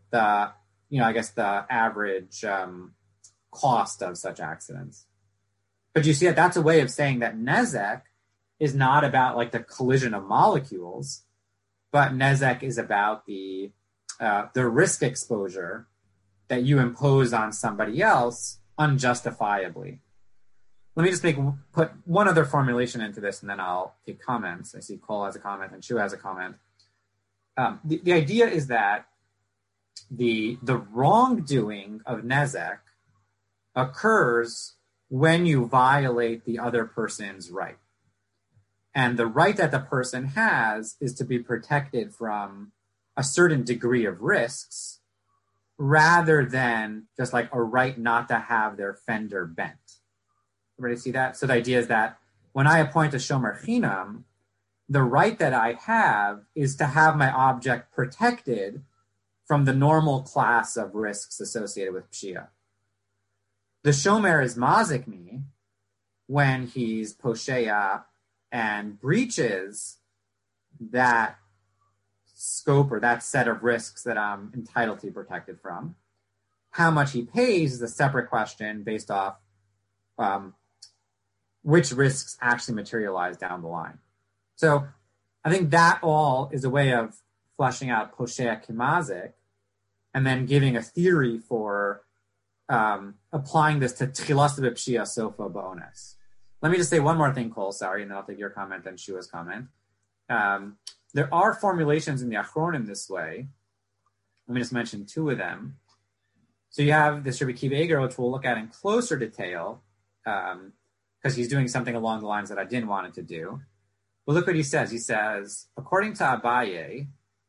average cost of such accidents. But you see that's a way of saying that nezek is not about like the collision of molecules, but nezek is about the risk exposure that you impose on somebody else unjustifiably. Let me just put one other formulation into this, and then I'll take comments. I see Cole has a comment and Shua has a comment. The idea is that the wrongdoing of nezek occurs when you violate the other person's right. And the right that the person has is to be protected from a certain degree of risks, rather than just like a right not to have their fender bent. Everybody see that? So the idea is that when I appoint a shomer chinam, the right that I have is to have my object protected from the normal class of risks associated with pshia. The shomer is mazik me when he's poshea and breaches that scope or that set of risks that I'm entitled to be protected from. How much he pays is a separate question based off which risks actually materialize down the line. So I think that all is a way of fleshing out Poshea Kimazik and then giving a theory for applying this to Tchilas B'Pshia Sofa Ba'ones. Let me just say one more thing, Cole, sorry, and then I'll take your comment and Shua's comment. There are formulations in the Achronim this way. Let me just mention two of them. So you have this Rabbi Akiva Eiger, which we'll look at in closer detail, because he's doing something along the lines that I didn't want it to do. But look what he says. He says, according to Abaye,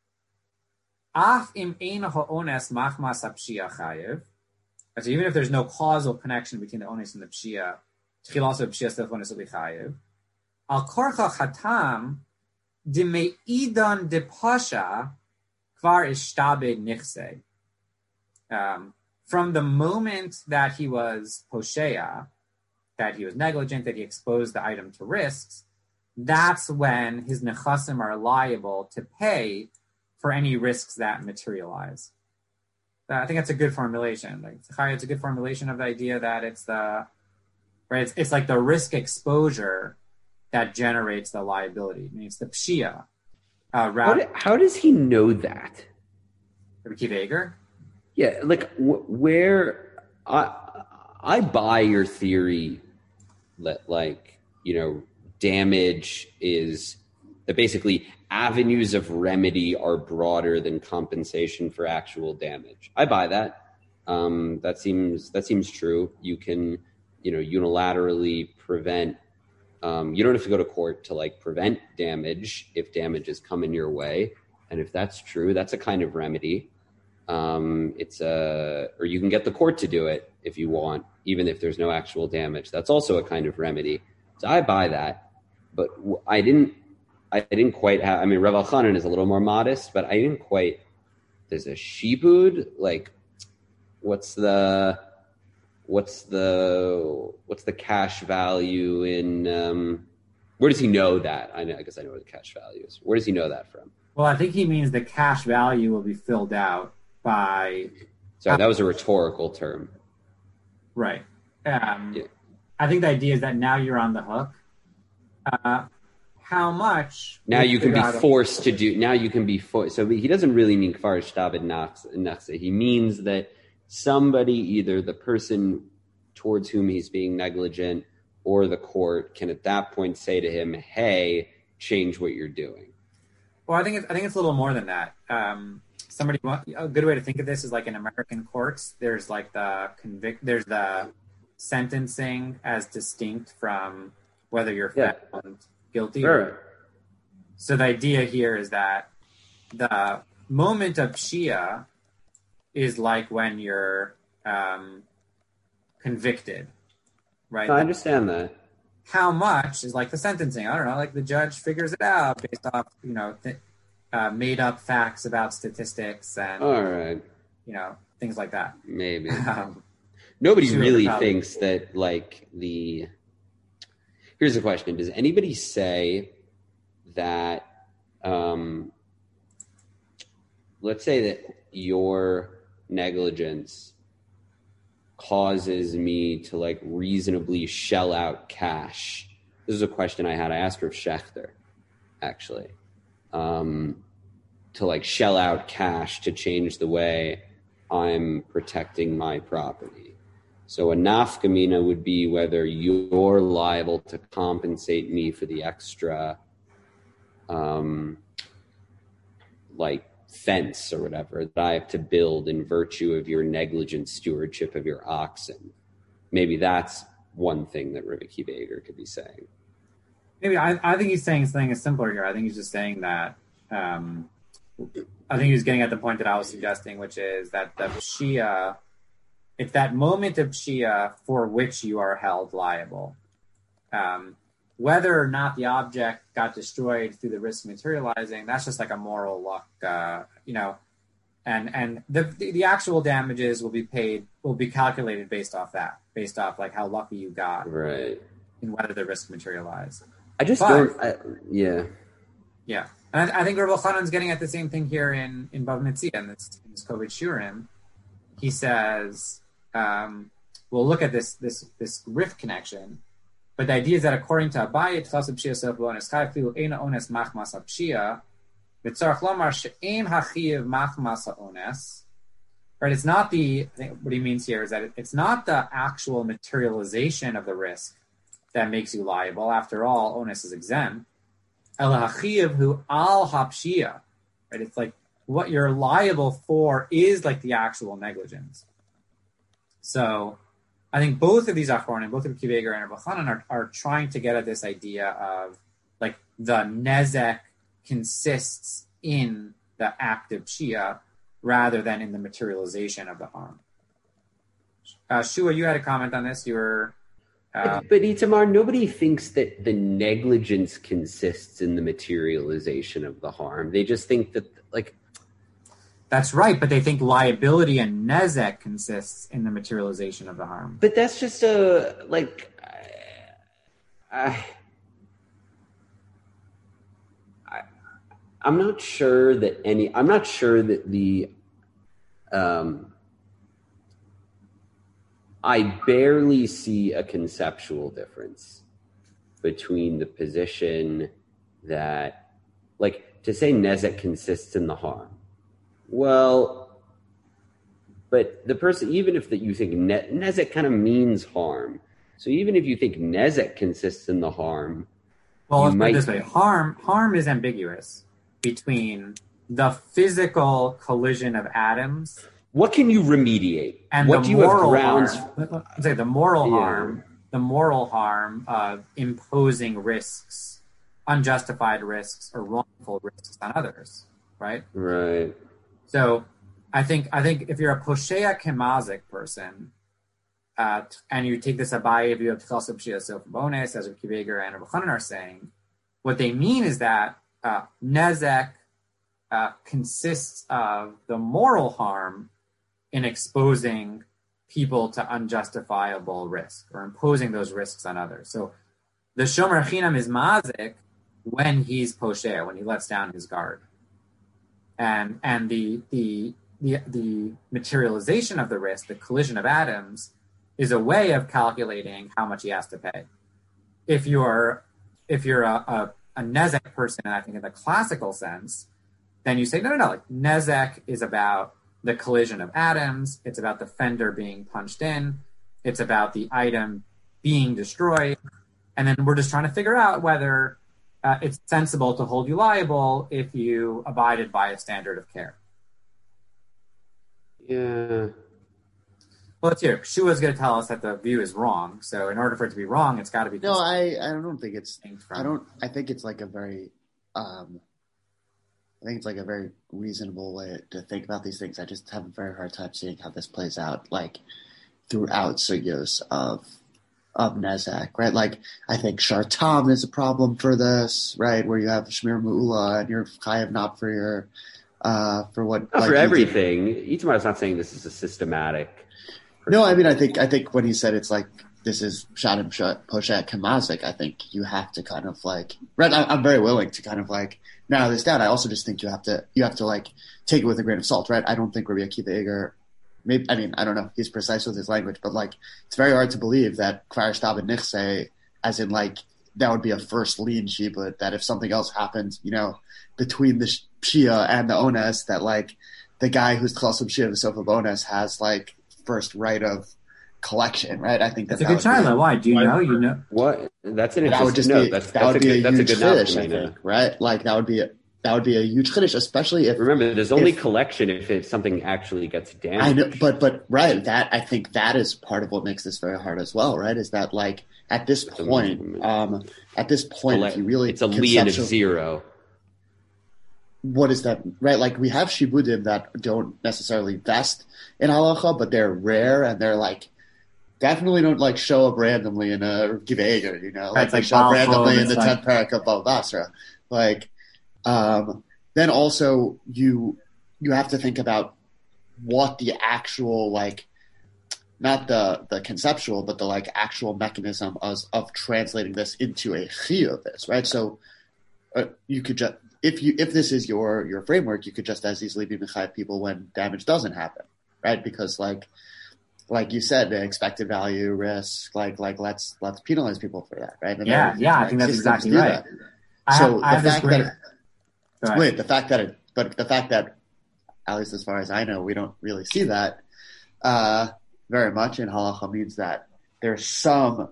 Af im ein ha'ones machmas ha'pshia chayev. So even if there's no causal connection between the ones and the pshia, tchilas ha'pshia still ones will be chayev. Al korcha chatam dimeidan de pasha kvar ishtabed nichse. From the moment that he was poshea, that he was negligent, that he exposed the item to risks, that's when his nechasim are liable to pay for any risks that materialize. I think that's a good formulation. It's a good formulation of the idea that it's it's like the risk exposure that generates the liability. I mean, it's the pshia. How does he know that? Rabbi Akiva Eiger? Yeah, like where I buy your theory that damage is that basically avenues of remedy are broader than compensation for actual damage. I buy that. That seems true. You can, unilaterally prevent. You don't have to go to court to prevent damage if damage is coming your way. And if that's true, that's a kind of remedy. Or you can get the court to do it if you want, even if there's no actual damage. That's also a kind of remedy. So I buy that, but I didn't quite have. I mean, Rav Elchanan is a little more modest, but I didn't quite. There's a shibud. What's the cash value in? Where does he know that? I guess I know where the cash value is. Where does he know that from? Well, I think he means the cash value will be filled out by. Sorry, that was a rhetorical term. Right. I think the idea is that now you're on the hook. How much? Now you can be forced to do. Now you can be forced. So he doesn't really mean kfar shtabed nachse. He means that somebody, either the person towards whom he's being negligent or the court, can at that point say to him, "Hey, change what you're doing." Well, I think it's a little more than that. A good way to think of this is like in American courts. There's there's the sentencing as distinct from whether you're found guilty. Sure. So the idea here is that the moment of pshia is like when you're convicted, right? I understand that. How much is like the sentencing? I don't know. Like the judge figures it out based off, made up facts about statistics and, all right, things like that. Maybe. Nobody really thinks that Here's the question. Does anybody say that, let's say that your negligence causes me to reasonably shell out cash? This is a question I had. I asked Rav Schechter, actually, to shell out cash to change the way I'm protecting my property. So a nafkamina would be whether you're liable to compensate me for the extra, fence or whatever that I have to build in virtue of your negligent stewardship of your oxen. Maybe that's one thing that Rav Akiva Eiger could be saying. Maybe I think he's saying something simpler here. I think he's just saying that. I think he's getting at the point that I was suggesting, which is that the pshia. It's that moment of pshia for which you are held liable. Whether or not the object got destroyed through the risk materializing, that's just like a moral luck, and the actual damages will be calculated based off how lucky you got, right, and whether the risk materialized. Yeah. And I think Rav Elchanan's getting at the same thing here in Bava Metzia, in this Koved Shurim. He says, we'll look at this rift connection. But the idea is that according to Abaye, Tchas Pshia Sof B'Ones Chai Filu Eina Ones Machmas Pshia, V'Tzarach Lomar She'ein Hachiyev Machmas HaOnes. Right, it's not the, I think what he means here is that it's not the actual materialization of the risk that makes you liable. After all, onus is exempt. Ela hachiyev hu al hapshia. Right, it's like what you're liable for is like the actual negligence. So I think both of these achronim, both of Akiva Eiger and Rav Chanan, are trying to get at this idea of like the nezek consists in the act of pshia rather than in the materialization of the harm. Shua, you had a comment on this. You were... But Itamar, nobody thinks that the negligence consists in the materialization of the harm. They just think that, like... That's right, but they think liability and nezek consists in the materialization of the harm. But that's just a, like... I'm not sure that the I barely see a conceptual difference between the position that, like, to say nezek consists in the harm. Well, but the person, even if that you think nezek kind of means harm, so even if you think nezek consists in the harm, well, let's put it this way: harm is ambiguous between the physical collision of atoms. What can you remediate? And what do you have grounds? Let's say the moral harm of imposing risks, unjustified risks or wrongful risks on others, right? Right. So I think if you're a poshea kemazik person, and you take this Abaye view of Tchas Pshia Sof B'Ones, as Akiva Eiger and Rav Chanan are saying, what they mean is that nezek consists of the moral harm in exposing people to unjustifiable risk or imposing those risks on others. So the Shomer Chinam is mazik when he's poshea, when he lets down his guard, and the materialization of the risk, the collision of atoms, is a way of calculating how much he has to pay. If you're a nezek person, and I think in the classical sense, then you say, no. Like, nezek is about the collision of atoms. It's about the fender being punched in. It's about the item being destroyed. And then we're just trying to figure out whether it's sensible to hold you liable if you abided by a standard of care. Yeah. Well, let's hear. Shua's going to tell us that the view is wrong. So in order for it to be wrong, it's got to be... No, I don't think it's... I think it's like a very... I think it's like a very reasonable way to think about these things. I just have a very hard time seeing how this plays out, like, throughout sugyos of nezek, right? Like, I think Shartam is a problem for this, right? Where you have Shmir Mu'ula and you're chayav not for your... for what... Not like, for everything. Itamar is not saying this is a systematic... No, I mean, I think when he said it's like, this is Shadim Poshet Kamazik, I think you have to kind of like, right, I'm very willing to kind of like narrow this down. I also just think you have to like take it with a grain of salt, right? I don't think Rabbi Akiva Eiger, maybe, I mean, I don't know, he's precise with his language, but like, it's very hard to believe that Kvar Shtab and Nichse, as in like, that would be a first lead shibud, that if something else happens, you know, between the Pshia and the Ones, that like, the guy who's Tchas Pshia V'Sof Ones has like, first right of collection, right? I think that's a good challenge. Why? Do you know? You know what? That's an interesting note. That would be a huge chiddush, I think, right? Like that would be a huge chiddush, especially if remember there's only collection if something actually gets damaged. I know, but right, that I think that is part of what makes this very hard as well, right? Is that like at this point, if you really it's a lien of zero. What is that, right? Like we have shibudim that don't necessarily vest in halacha, but they're rare and they're like definitely don't like show up randomly in a Akiva Eiger, you know, like they show up randomly in the 10th parak of Bava Basra. Like, then also you have to think about what the actual like, not the conceptual, but the like actual mechanism of translating this into a chiyuv this, right? So you could just. If this is your framework, you could just as easily be mechayev people when damage doesn't happen, right? Because like like you said, the expected value risk, like let's penalize people for that, right? And I think that's exactly right. The fact that at least as far as I know, we don't really see that very much in halacha means that there's some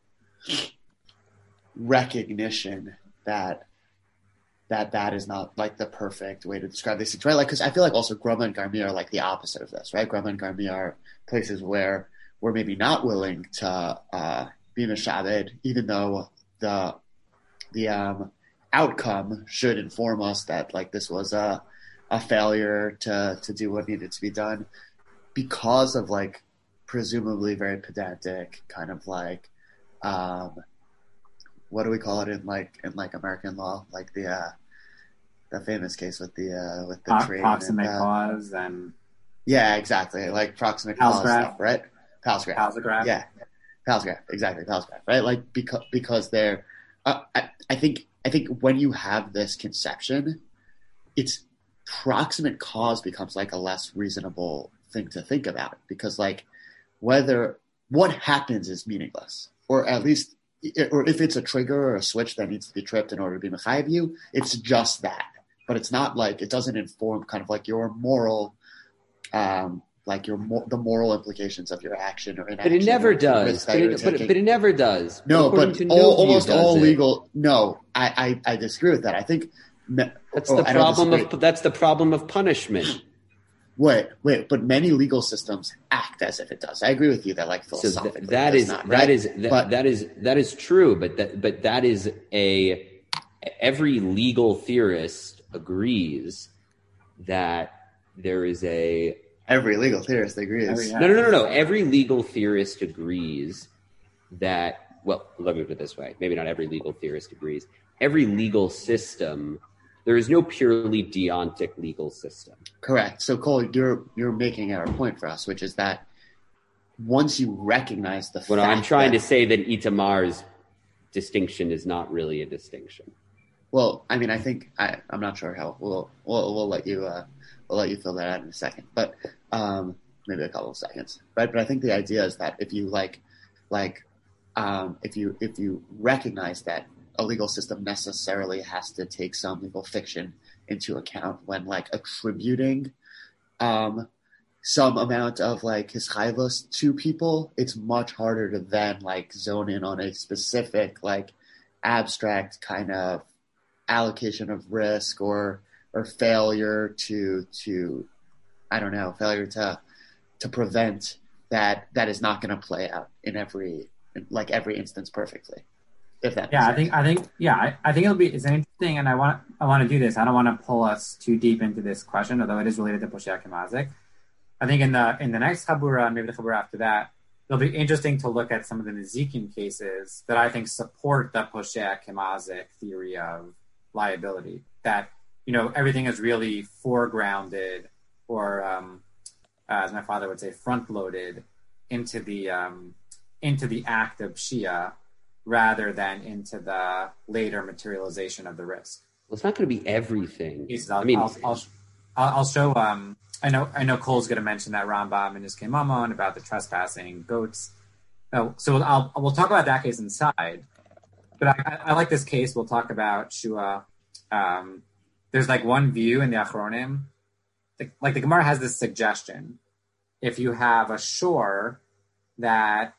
recognition that is not like the perfect way to describe these things, right? Like, because I feel like also Groma and Garmi are like the opposite of this, right? Groma and Garmi are places where we're maybe not willing to be mishabed, even though the outcome should inform us that like this was a failure to do what needed to be done, because of like presumably very pedantic kind of like what do we call it in American law, like the famous case with the train proximate cause and exactly, like proximate cause stuff, right? Palsgraf. Yeah, Palsgraf, exactly, Palsgraf, right? Like because they're I think when you have this conception, it's proximate cause becomes like a less reasonable thing to think about, because like whether what happens is meaningless, or at least, or if it's a trigger or a switch that needs to be tripped in order to be mechayev you, it's just that. But it's not like, it doesn't inform kind of like your moral, the moral implications of your action or inaction. But it never does. But it never does. No, but almost all legal. No, I disagree with that. I think that's the problem of punishment. Wait, but many legal systems act as if it does. I agree with you that like philosophically that is true, but that is every legal theorist agrees that there is a every legal theorist agrees. No. Every legal theorist agrees that, well, let me put it this way. Maybe not every legal theorist agrees. Every legal system, there is no purely deontic legal system. Correct. So Cole, you're making our point for us, which is that once you recognize the fact I'm trying to say that Itamar's distinction is not really a distinction. Well, I mean, I think I'm not sure how we'll let you fill that out in a second, but maybe a couple of seconds, right? But I think the idea is that if you if you recognize that a legal system necessarily has to take some legal fiction into account when like attributing some amount of like his chayvus to people, it's much harder to then like zone in on a specific like abstract kind of allocation of risk or failure to prevent that is not going to play out in every instance perfectly. If that I think it's interesting, and I want to do this. I don't want to pull us too deep into this question, although it is related to Poshea Kemazik. I think in the next Chabura, and maybe the Chabura after that, it'll be interesting to look at some of the Nezikin cases that I think support the Poshea Kemazik theory of liability. That everything is really foregrounded, or as my father would say, front-loaded into the act of Shia, rather than into the later materialization of the risk. Well, it's not going to be everything. I'll show. I know Cole's going to mention that Rambam in his Kemamon about the trespassing goats. So we'll talk about that case inside. But I like this case. We'll talk about Shua. There's like one view in the Achronim. Like the Gemara has this suggestion: if you have a shore that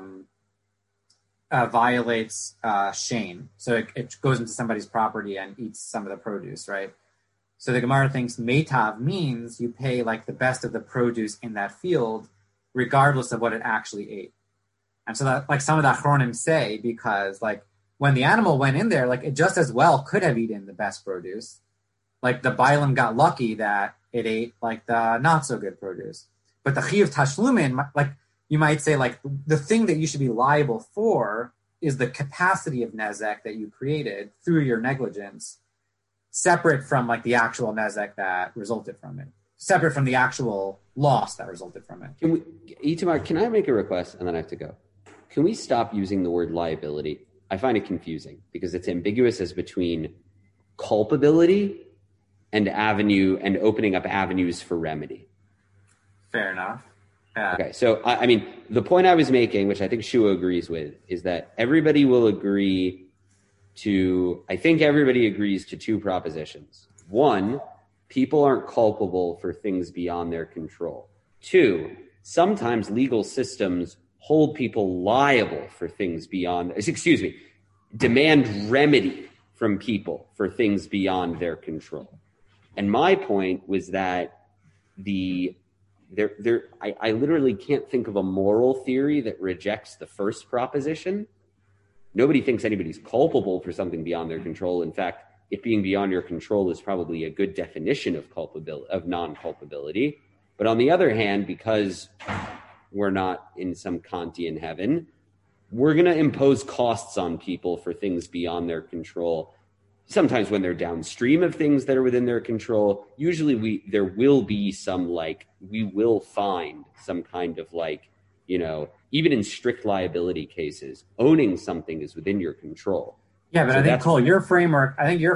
violates Shane, so it goes into somebody's property and eats some of the produce, right? So the Gemara thinks Meitav means you pay like the best of the produce in that field, regardless of what it actually ate. And so that, like some of the Achronim say, because like when the animal went in there, like it just as well could have eaten the best produce. Like the Bailam got lucky that it ate like the not so good produce. But the Chiv Tashlumin, like you might say, like the thing that you should be liable for is the capacity of nezek that you created through your negligence, separate from like the actual nezek that resulted from it, separate from the actual loss that resulted from it. Itamar, can I make a request and then I have to go? Can we stop using the word liability? I find it confusing because it's ambiguous as between culpability and avenue and opening up avenues for remedy. Fair enough. Okay, so I mean, the point I was making, which I think Shua agrees with, is that everybody will agree to, I think everybody agrees to two propositions. One, people aren't culpable for things beyond their control. Two, sometimes legal systems hold people liable for things beyond, demand remedy from people for things beyond their control. And my point was that I literally can't think of a moral theory that rejects the first proposition. Nobody thinks anybody's culpable for something beyond their control. In fact, it being beyond your control is probably a good definition of non-culpability. But on the other hand, because we're not in some Kantian heaven, we're going to impose costs on people for things beyond their control. Sometimes when they're downstream of things that are within their control, usually there will be some we will find some kind of even in strict liability cases, owning something is within your control. Yeah, but so I think, Cole, your framework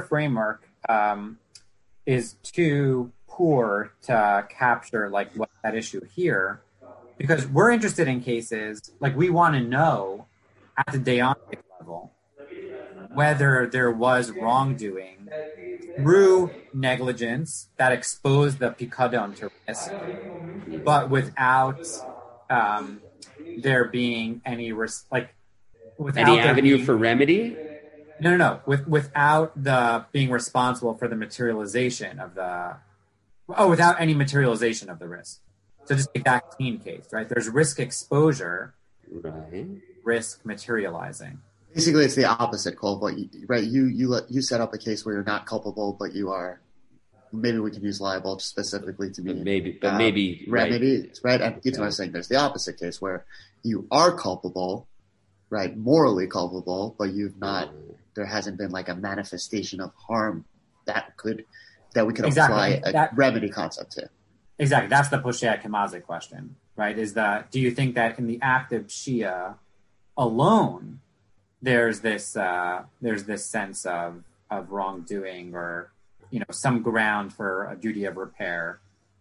is too poor to capture what that issue here, because we're interested in cases we want to know at the deontic level whether there was wrongdoing through negligence that exposed the pikadon to risk, but without there being any risk, without any avenue for remedy. No. Without the being responsible for the materialization of without any materialization of the risk. So just take that clean case, right? There's risk exposure, right? Risk materializing. Basically, it's the opposite, Cole. But you set up a case where you're not culpable, but you are. Maybe we can use liable specifically to mean maybe remedy, right? And Itmar was saying there's the opposite case where you are culpable, right? Morally culpable, but you've not. There hasn't been a manifestation of harm that we could apply a remedy concept to. Exactly, that's the Poshea Kemazik question, right? Is that do you think that in the act of Shia alone, there's this sense of wrongdoing or some ground for a duty of repair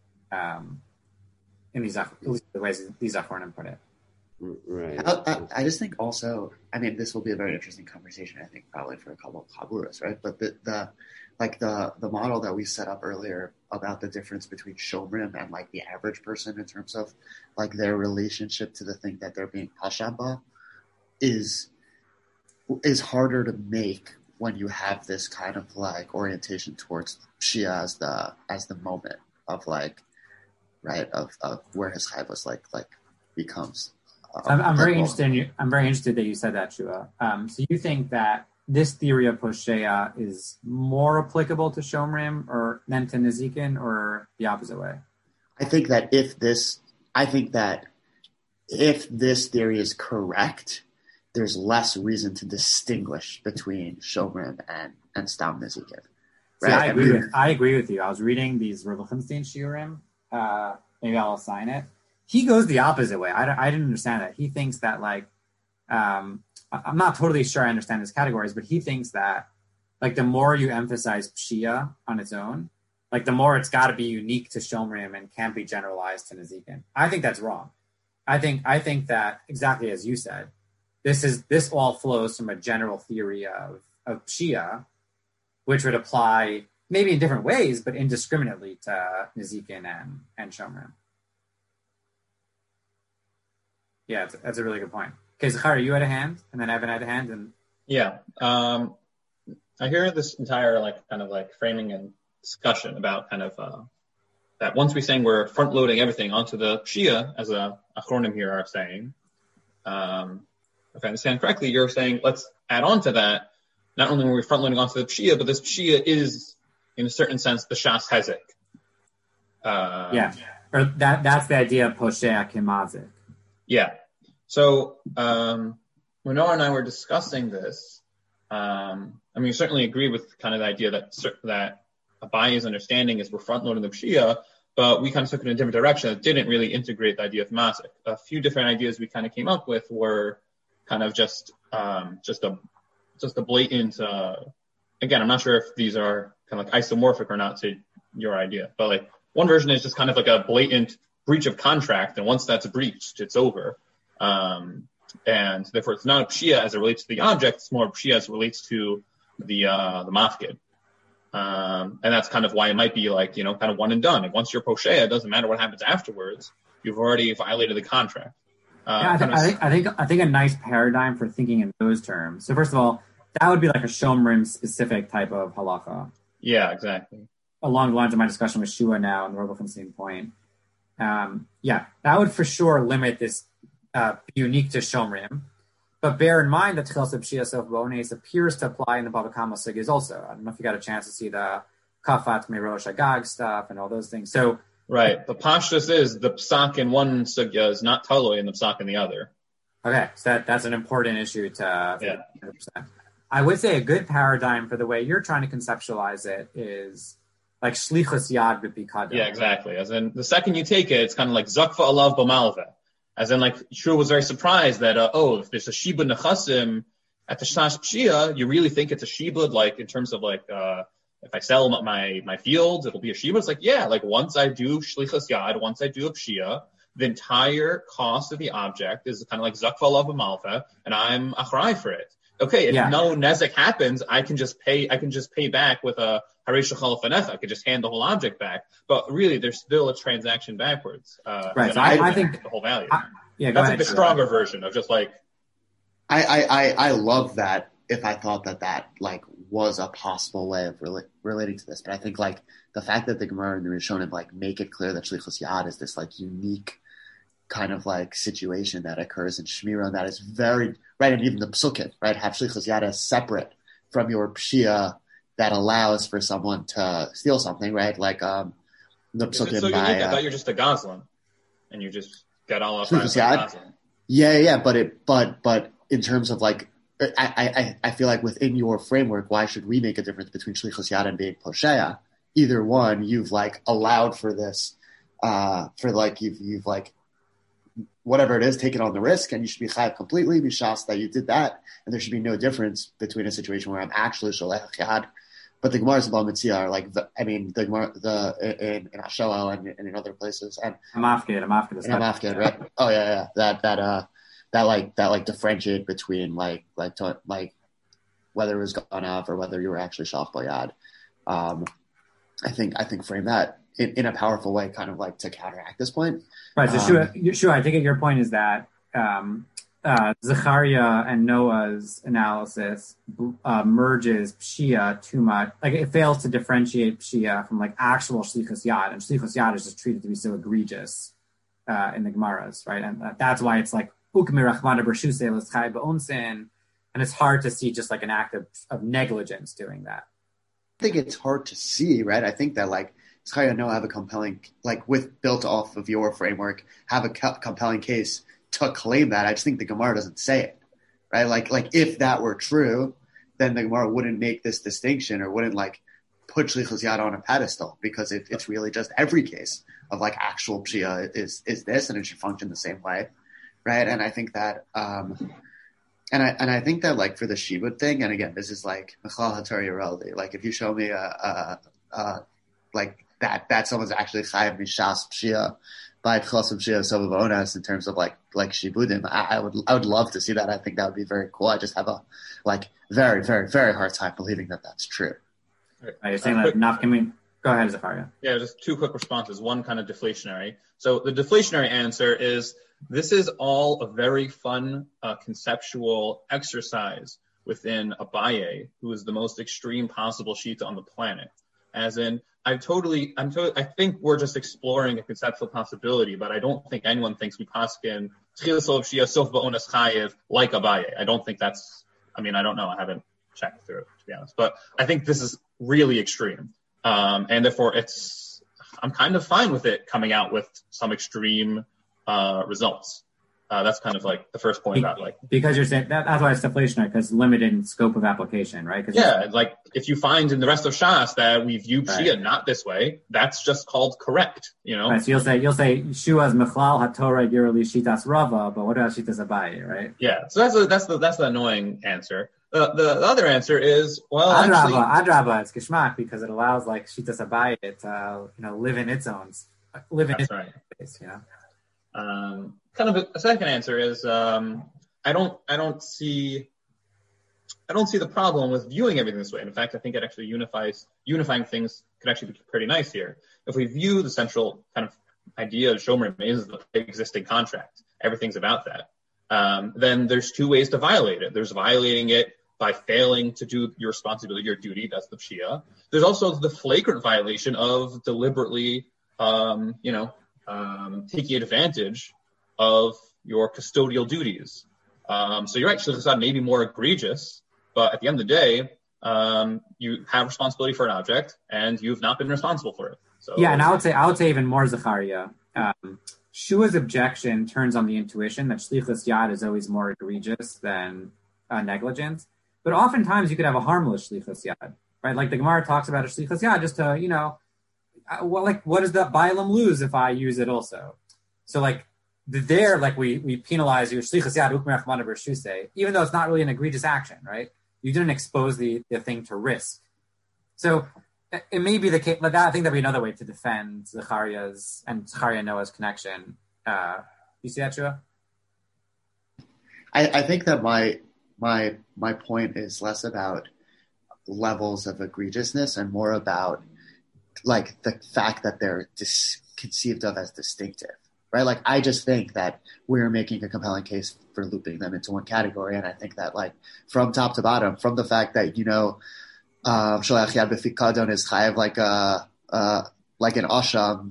in these, at least the ways these Achronim put it. Right. I just think also, this will be a very interesting conversation, I think, probably for a couple of Chaburas, right? But the model that we set up earlier about the difference between Shomrim and the average person in terms of their relationship to the thing that they're being Hashamba is harder to make when you have this kind of orientation towards Shia as the moment of of where his chayvus becomes. I'm very interested. I'm very interested that you said that, Shua. So you think that this theory of Poshea is more applicable to Shomrim or than to Nezikin, or the opposite way? I think that if this theory is correct, there's less reason to distinguish between Shomrim and Stam Nezikin. Right? I agree with you. I was reading these Rav Lichtenstein shiurim. Maybe I'll assign it. He goes the opposite way. I didn't understand that. He thinks that I'm not totally sure I understand his categories, but he thinks that the more you emphasize Pshia on its own, the more it's got to be unique to Shomrim and can't be generalized to Nezikin. I think that's wrong. I think that exactly as you said, this all flows from a general theory of Pshia, which would apply maybe in different ways, but indiscriminately to Nezikin and Shomrim. Yeah, that's a really good point. Okay, Zachar, you had a hand, and then Evan had a hand, and yeah, I hear this entire framing and discussion about that once we're saying we're front loading everything onto the Pshia, as a Achronim here are saying. If I understand correctly, you're saying let's add on to that. Not only are we front loading onto the Pshia, but this Pshia is, in a certain sense, the Shas Hezek. Or that's the idea of Poshea Kemazik. Yeah. So when Noah and I were discussing this, we certainly agree with kind of the idea that Abayi's understanding is we're front loading the Pshia, but we kind of took it in a different direction. It didn't really integrate the idea of Mazik. A few different ideas we kind of came up with were kind of just a blatant. Again, I'm not sure if these are kind of isomorphic or not to your idea, but one version is just kind of a blatant breach of contract, and once that's breached, it's over. And therefore, it's not a pshia as it relates to the object; it's more a pshia as it relates to the mafkid. And that's kind of why it might be like, kind of one and done. And once you're poshea, it doesn't matter what happens afterwards. You've already violated the contract. I think a nice paradigm for thinking in those terms. So first of all, that would be like a shomrim specific type of halacha. Yeah, exactly. Along the lines of my discussion with Shua now and Robo from the same point. That would for sure limit this unique to shomrim. But bear in mind that Tchilas B'Shia Sof B'Ones appears to apply in the Baba Kama Sugis also. I don't know if you got a chance to see the Kafat Mirosh Agag stuff and all those things. So right. The pashtus is the psak in one sugya is not taloi in the psak in the other. Okay, so that's an important issue to 100%. I would say a good paradigm for the way you're trying to conceptualize it is like shlichus yad b'pikadon. Yeah, exactly. As in, the second you take it, it's kind of like zakfa alav b'malveh. As in, like, Shua was very surprised that, if there's a shibud nechasim at the Shnash Pshia, you really think it's a shibud, like, in terms of, like, if I sell my fields, it'll be a shibud. It's like, yeah, like, once I do shlichus yad, once I do a Pshia, the entire cost of the object is kind of like zakfa alav b'malveh, and I'm achrai for it. Okay, if no nezek happens, I can just pay back with a haresh shachal fanecha. I could just hand the whole object back. But really, there's still a transaction backwards. Right. So I think the whole value. That's like the stronger version of just like. I love that. If I thought that like was a possible way of relating to this, but I think like the fact that the Gemara and the Rishonim like make it clear that shlichus yad is this like unique kind of like situation that occurs in Shmira, and that is very right, and even the psukim, right, have shlichus yad as separate from your pshia that allows for someone to steal something, right? Like the psukim so by. I thought you're just a gazlan, and you just got all up. Shlichus yad. Yeah, but in terms of like, I feel like within your framework, why should we make a difference between shlichus yad and being poshea? Either one, you've like allowed for this, for like you've like. Whatever it is, take it on the risk, and you should be chayav completely, be shas that you did that, and there should be no difference between a situation where I'm actually sholech yad. But the Gemara's about Mitzia are like, the Gemara, in Ashel and in other places, and Amafkid, right? Oh yeah, that differentiate between like whether it was ganav or whether you were actually shaf bayad. I think frame that in a powerful way, kind of like to counteract this point. Right. So Shua, I think your point is that Zechariah and Noah's analysis merges pshia too much. Like it fails to differentiate pshia from like actual shlichus yad, and shlichus yad is just treated to be so egregious in the Gemaras, right? And that's why it's like ukmi rachmana b'rshusei l'schai b'onsin, and it's hard to see just like an act of negligence doing that. I think it's hard to see, right? I think that like. Zechariah and Noah have a compelling, like built off of your framework, have a compelling case to claim that. I just think the Gemara doesn't say it, right? Like if that were true, then the Gemara wouldn't make this distinction or wouldn't like put shlichus yad on a pedestal, because it's really just every case of like actual pshia is this, and it should function the same way, right? And I think that, and I think that like for the shibud thing, and again, this is like mechal hatar yeraldi. Like if you show me like that someone's actually chayav mishas pshia by tchilas pshia sovav onas in terms of like shibudim, I would love to see that. I think that would be very cool. I just have a like very very very hard time believing that that's true. You're saying that nafkamin. Go ahead, Zechariah. Yeah, just two quick responses. One kind of deflationary. So the deflationary answer is this is all a very fun conceptual exercise within Abaye, who is the most extreme possible shita on the planet. As in, I think we're just exploring a conceptual possibility, but I don't think anyone thinks we paskin tchilas of shia sof ba'onas chayev like Abaye. I don't think that's. I mean, I don't know. I haven't checked through it, to be honest, but I think this is really extreme, and therefore I'm kind of fine with it coming out with some extreme results. That's kind of like the first point about like because you're saying that's why it's deflationary, because limited in scope of application, right? Yeah, like if you find in the rest of Shas that we view Pshia not this way, that's just called correct, you know. Right, so you'll say Shua's Mechlal HaTorah Yeruli Shitas Rava, but what about Shitas Abaye, right? Yeah, so that's the annoying answer. The other answer is Adraba, it's Geshmak because it allows like Shitas Abaye to live in its own. Right. base, Kind of a second answer is I don't see the problem with viewing everything this way. And in fact, I think it actually unifying things could actually be pretty nice here. If we view the central kind of idea of Shomer as the existing contract, everything's about that, then there's two ways to violate it. There's violating it by failing to do your responsibility, your duty, that's the Pshia. There's also the flagrant violation of deliberately, taking advantage of your custodial duties. So you're right, Shlichus Yad may be more egregious, but at the end of the day, you have responsibility for an object, and you've not been responsible for it. So yeah, and I would say even more, Zachariah. Shua's objection turns on the intuition that Shlichus Yad is always more egregious than negligence. But oftentimes you could have a harmless Shlichus Yad, right? Like the Gemara talks about a Shlichus Yad just to, what does the Bailam lose if I use it also? So we penalize your Shlichus Yad Ukmerach Mana B'Shusei, even though it's not really an egregious action, right? You didn't expose the thing to risk. So it may be the case, but I think that'd be another way to defend Zachariah and Noah's connection. You see that, Shua? I think that my point is less about levels of egregiousness and more about like the fact that they're conceived of as distinctive, right? Like I just think that we're making a compelling case for looping them into one category, and I think that like from top to bottom, from the fact that Sholach Yad B'Fikadon is chayav like an asham,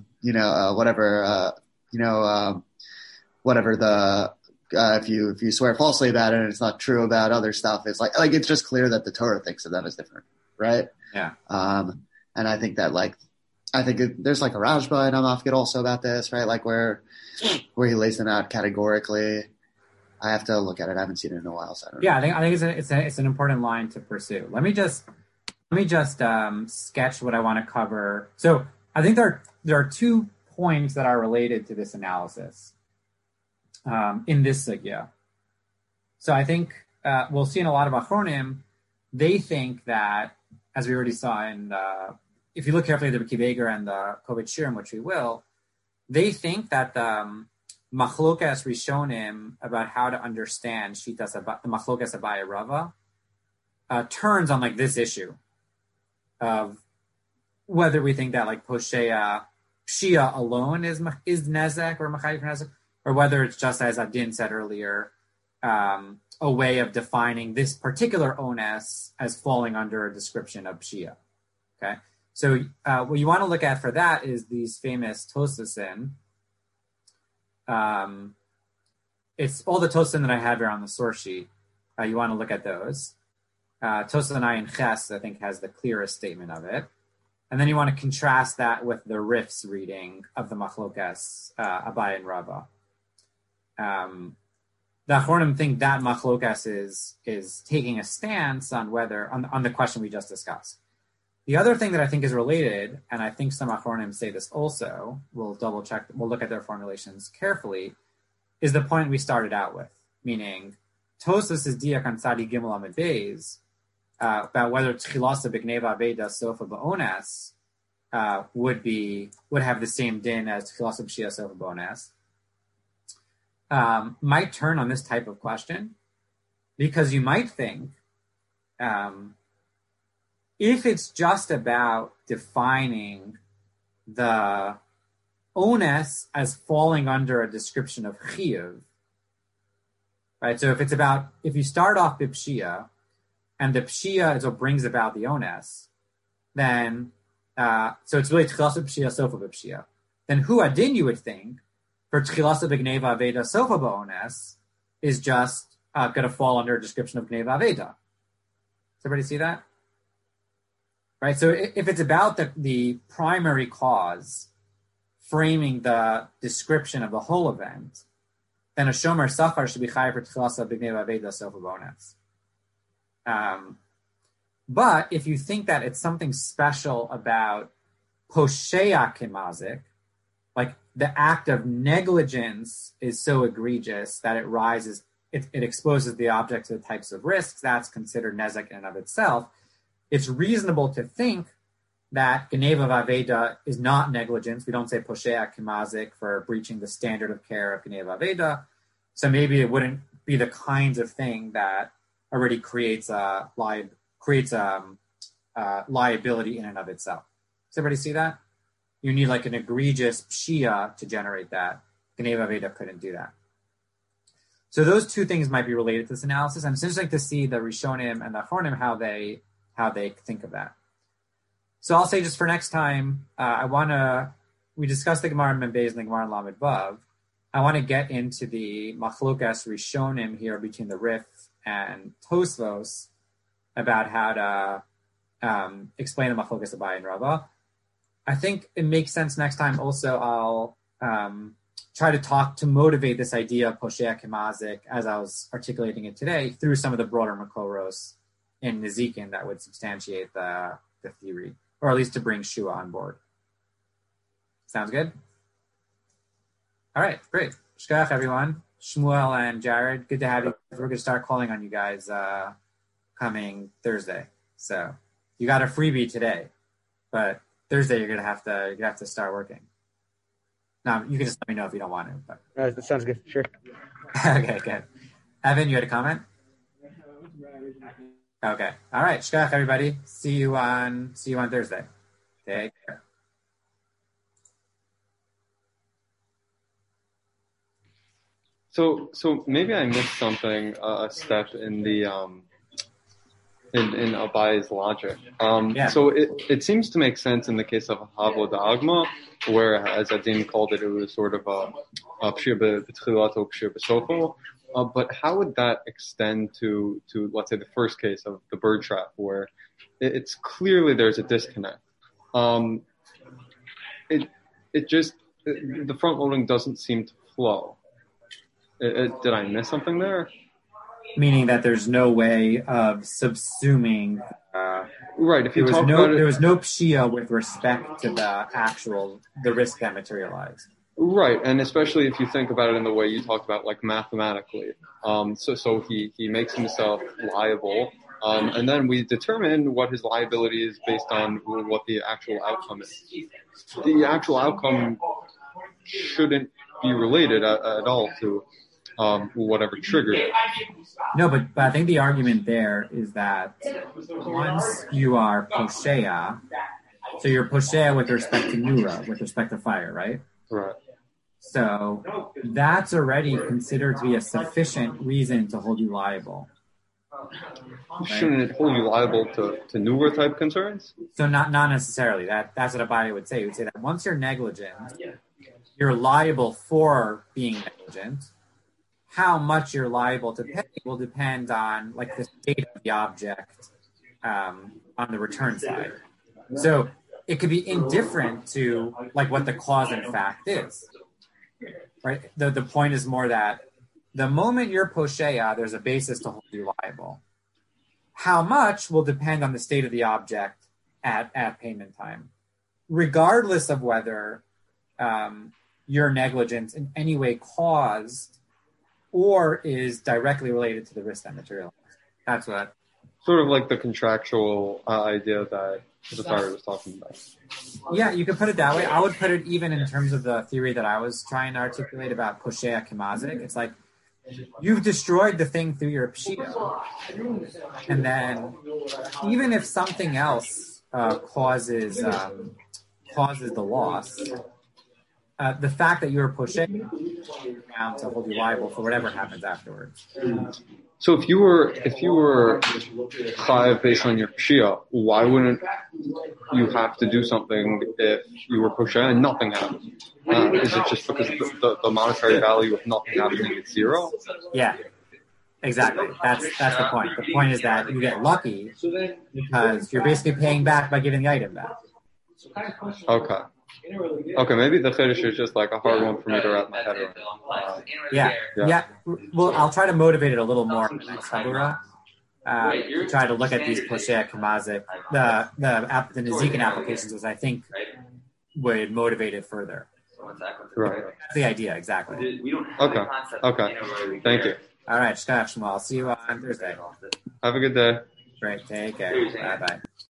whatever the if you swear falsely about it and it's not true about other stuff, it's like it's just clear that the Torah thinks of them as different, right? Yeah. And I think that there's like a Rashba and Amafkid also about this, right? Like where he lays them out categorically. I have to look at it. I haven't seen it in a while, so I don't know. Yeah, I think it's an important line to pursue. Let me just sketch what I want to cover. So I think there are 2 points that are related to this analysis in this sugya. So I think we'll see in a lot of Achronim, they think that, as we already saw in if you look carefully at the Kiveger and the Kovet Shirim, which we will, they think that the Machlokas Rishonim about how to understand the Machlokas Abaye Rava turns on like this issue of whether we think that like Pshia alone is Nezek or Machayiv Nezek, or whether it's just, as Adin said earlier, a way of defining this particular ones as falling under a description of Pshia. Okay, so what you want to look at for that is these famous Tosasin. It's all the Tosasin that I have here on the source sheet. You want to look at those. Tosasin Ayin Ches, I think, has the clearest statement of it. And then you want to contrast that with the Rif's reading of the Machlokas Abaye and Rava. The Achronim think that Machlokas is taking a stance on whether on the question we just discussed. The other thing that I think is related, and I think some Achronim say this also, we'll double check, we'll look at their formulations carefully, is the point we started out with, meaning Tosas is Diak on Tzadi Gimel Amid Beis, about whether Tchilasa B'Gneva Aveda Sofa Ba'onas would have the same din as Tchilasa B'Shia Sofa Ba'onas. Might turn on this type of question, because you might think if it's just about defining the ones as falling under a description of chiyuv, right? So if you start off b'pshia, and the pshia is what brings about the ones, then so it's really tchilasa b'pshia sofa b'pshia. Then hu adin, you would think, for tchilasa b'gneva aveda sofa ba'ones is just going to fall under a description of gneva aveda. Does everybody see that? Right. So if it's about the primary cause framing the description of the whole event, then a shomer sachar should be chayav for tchilasa b'gneva aveda sofa ba'ones. But if you think that it's something special about poshea kimazik, like the act of negligence is so egregious that it exposes the object to the types of risks, that's considered nezek in and of itself. It's reasonable to think that Geneva Vaveda is not negligence. We don't say Poshea Kimazik for breaching the standard of care of Geneva Vaveda. So maybe it wouldn't be the kinds of thing that already creates liability in and of itself. Does everybody see that? You need like an egregious pshia to generate that. Geneva Veda couldn't do that. So those two things might be related to this analysis, and it's interesting to see the Rishonim and the Achronim how they think of that. So I'll say just for next time, we discussed the Gemara in Membeis and the Gemara in Lamed Vav. I want to get into the Machlokas Rishonim here between the Rif and Tosfos about how to explain the Machlokas Abai and Rava. I think it makes sense next time also I'll try to motivate this idea of Poshea Kimazik as I was articulating it today through some of the broader Makoros in Nezikin that would substantiate the theory, or at least to bring Shua on board. Sounds good? All right, great. Shkach, everyone. Shmuel and Jared, good to have you. We're going to start calling on you guys coming Thursday. So you got a freebie today, but Thursday you're gonna have to start working. Now you can just let me know if you don't want to. But. That sounds good. Sure. Okay, good. Evan, you had a comment? Okay. All right. Shkach, everybody. See you on Thursday. Take care. So maybe I missed something, a step in the in Abai's logic. So it seems to make sense in the case of Havo Da'agma, where, as Adin called it, it was sort of a pshir b'tchilato, pshir b'sofo. But how would that extend to let's say the first case of the bird trap, where it's clearly there's a disconnect. The front loading doesn't seem to flow. Did I miss something there? Meaning that there's no way of subsuming. Right. If you there was no pshia with respect to the risk that materialized. Right, and especially if you think about it in the way you talked about, like mathematically. So he makes himself liable, and then we determine what his liability is based on what the actual outcome is. The actual outcome shouldn't be related at all to whatever triggered it. No, but I think the argument there is that once you are poshea, so you're poshea with respect to nura, with respect to fire, right? Right. So that's already considered to be a sufficient reason to hold you liable. Right? Shouldn't it hold you liable to nura type concerns? So not necessarily. That's what Abai would say. He would say that once you're negligent, you're liable for being negligent. How much you're liable to pay will depend on like the state of the object on the return side. So it could be indifferent to like what the cause and fact is. Right. The point is more that the moment you're poshea, there's a basis to hold you liable. How much will depend on the state of the object at payment time, regardless of whether your negligence in any way caused or is directly related to the risk that materialized. That's what. Sort of like the contractual idea that the Torah was talking about. Yeah, you could put it that way. I would put it even in terms of the theory that I was trying to articulate about poshea kimazik. It's like you've destroyed the thing through your pshia. And then even if something else causes the loss, the fact that you're poshea around to hold you liable for whatever happens afterwards. So if you were chayav based on your pshia, why wouldn't you have to do something if you were poshea and nothing happened? Is it just because the monetary value of nothing happening is zero? Yeah, exactly. That's the point. The point is that you get lucky because you're basically paying back by giving the item back. Okay, maybe the chiddush is just like a hard one for me to wrap my head around. Yeah. Well, I'll try to motivate it a little more in the next Chabura. Try to look at these poshea kimazik, the Nezikin applications, which I think would motivate it further. Right. That's the idea, exactly. Okay. Thank you. All right, Shkach Shmuel. I'll see you on Thursday. Have a good day. Great. Take care. Bye-bye.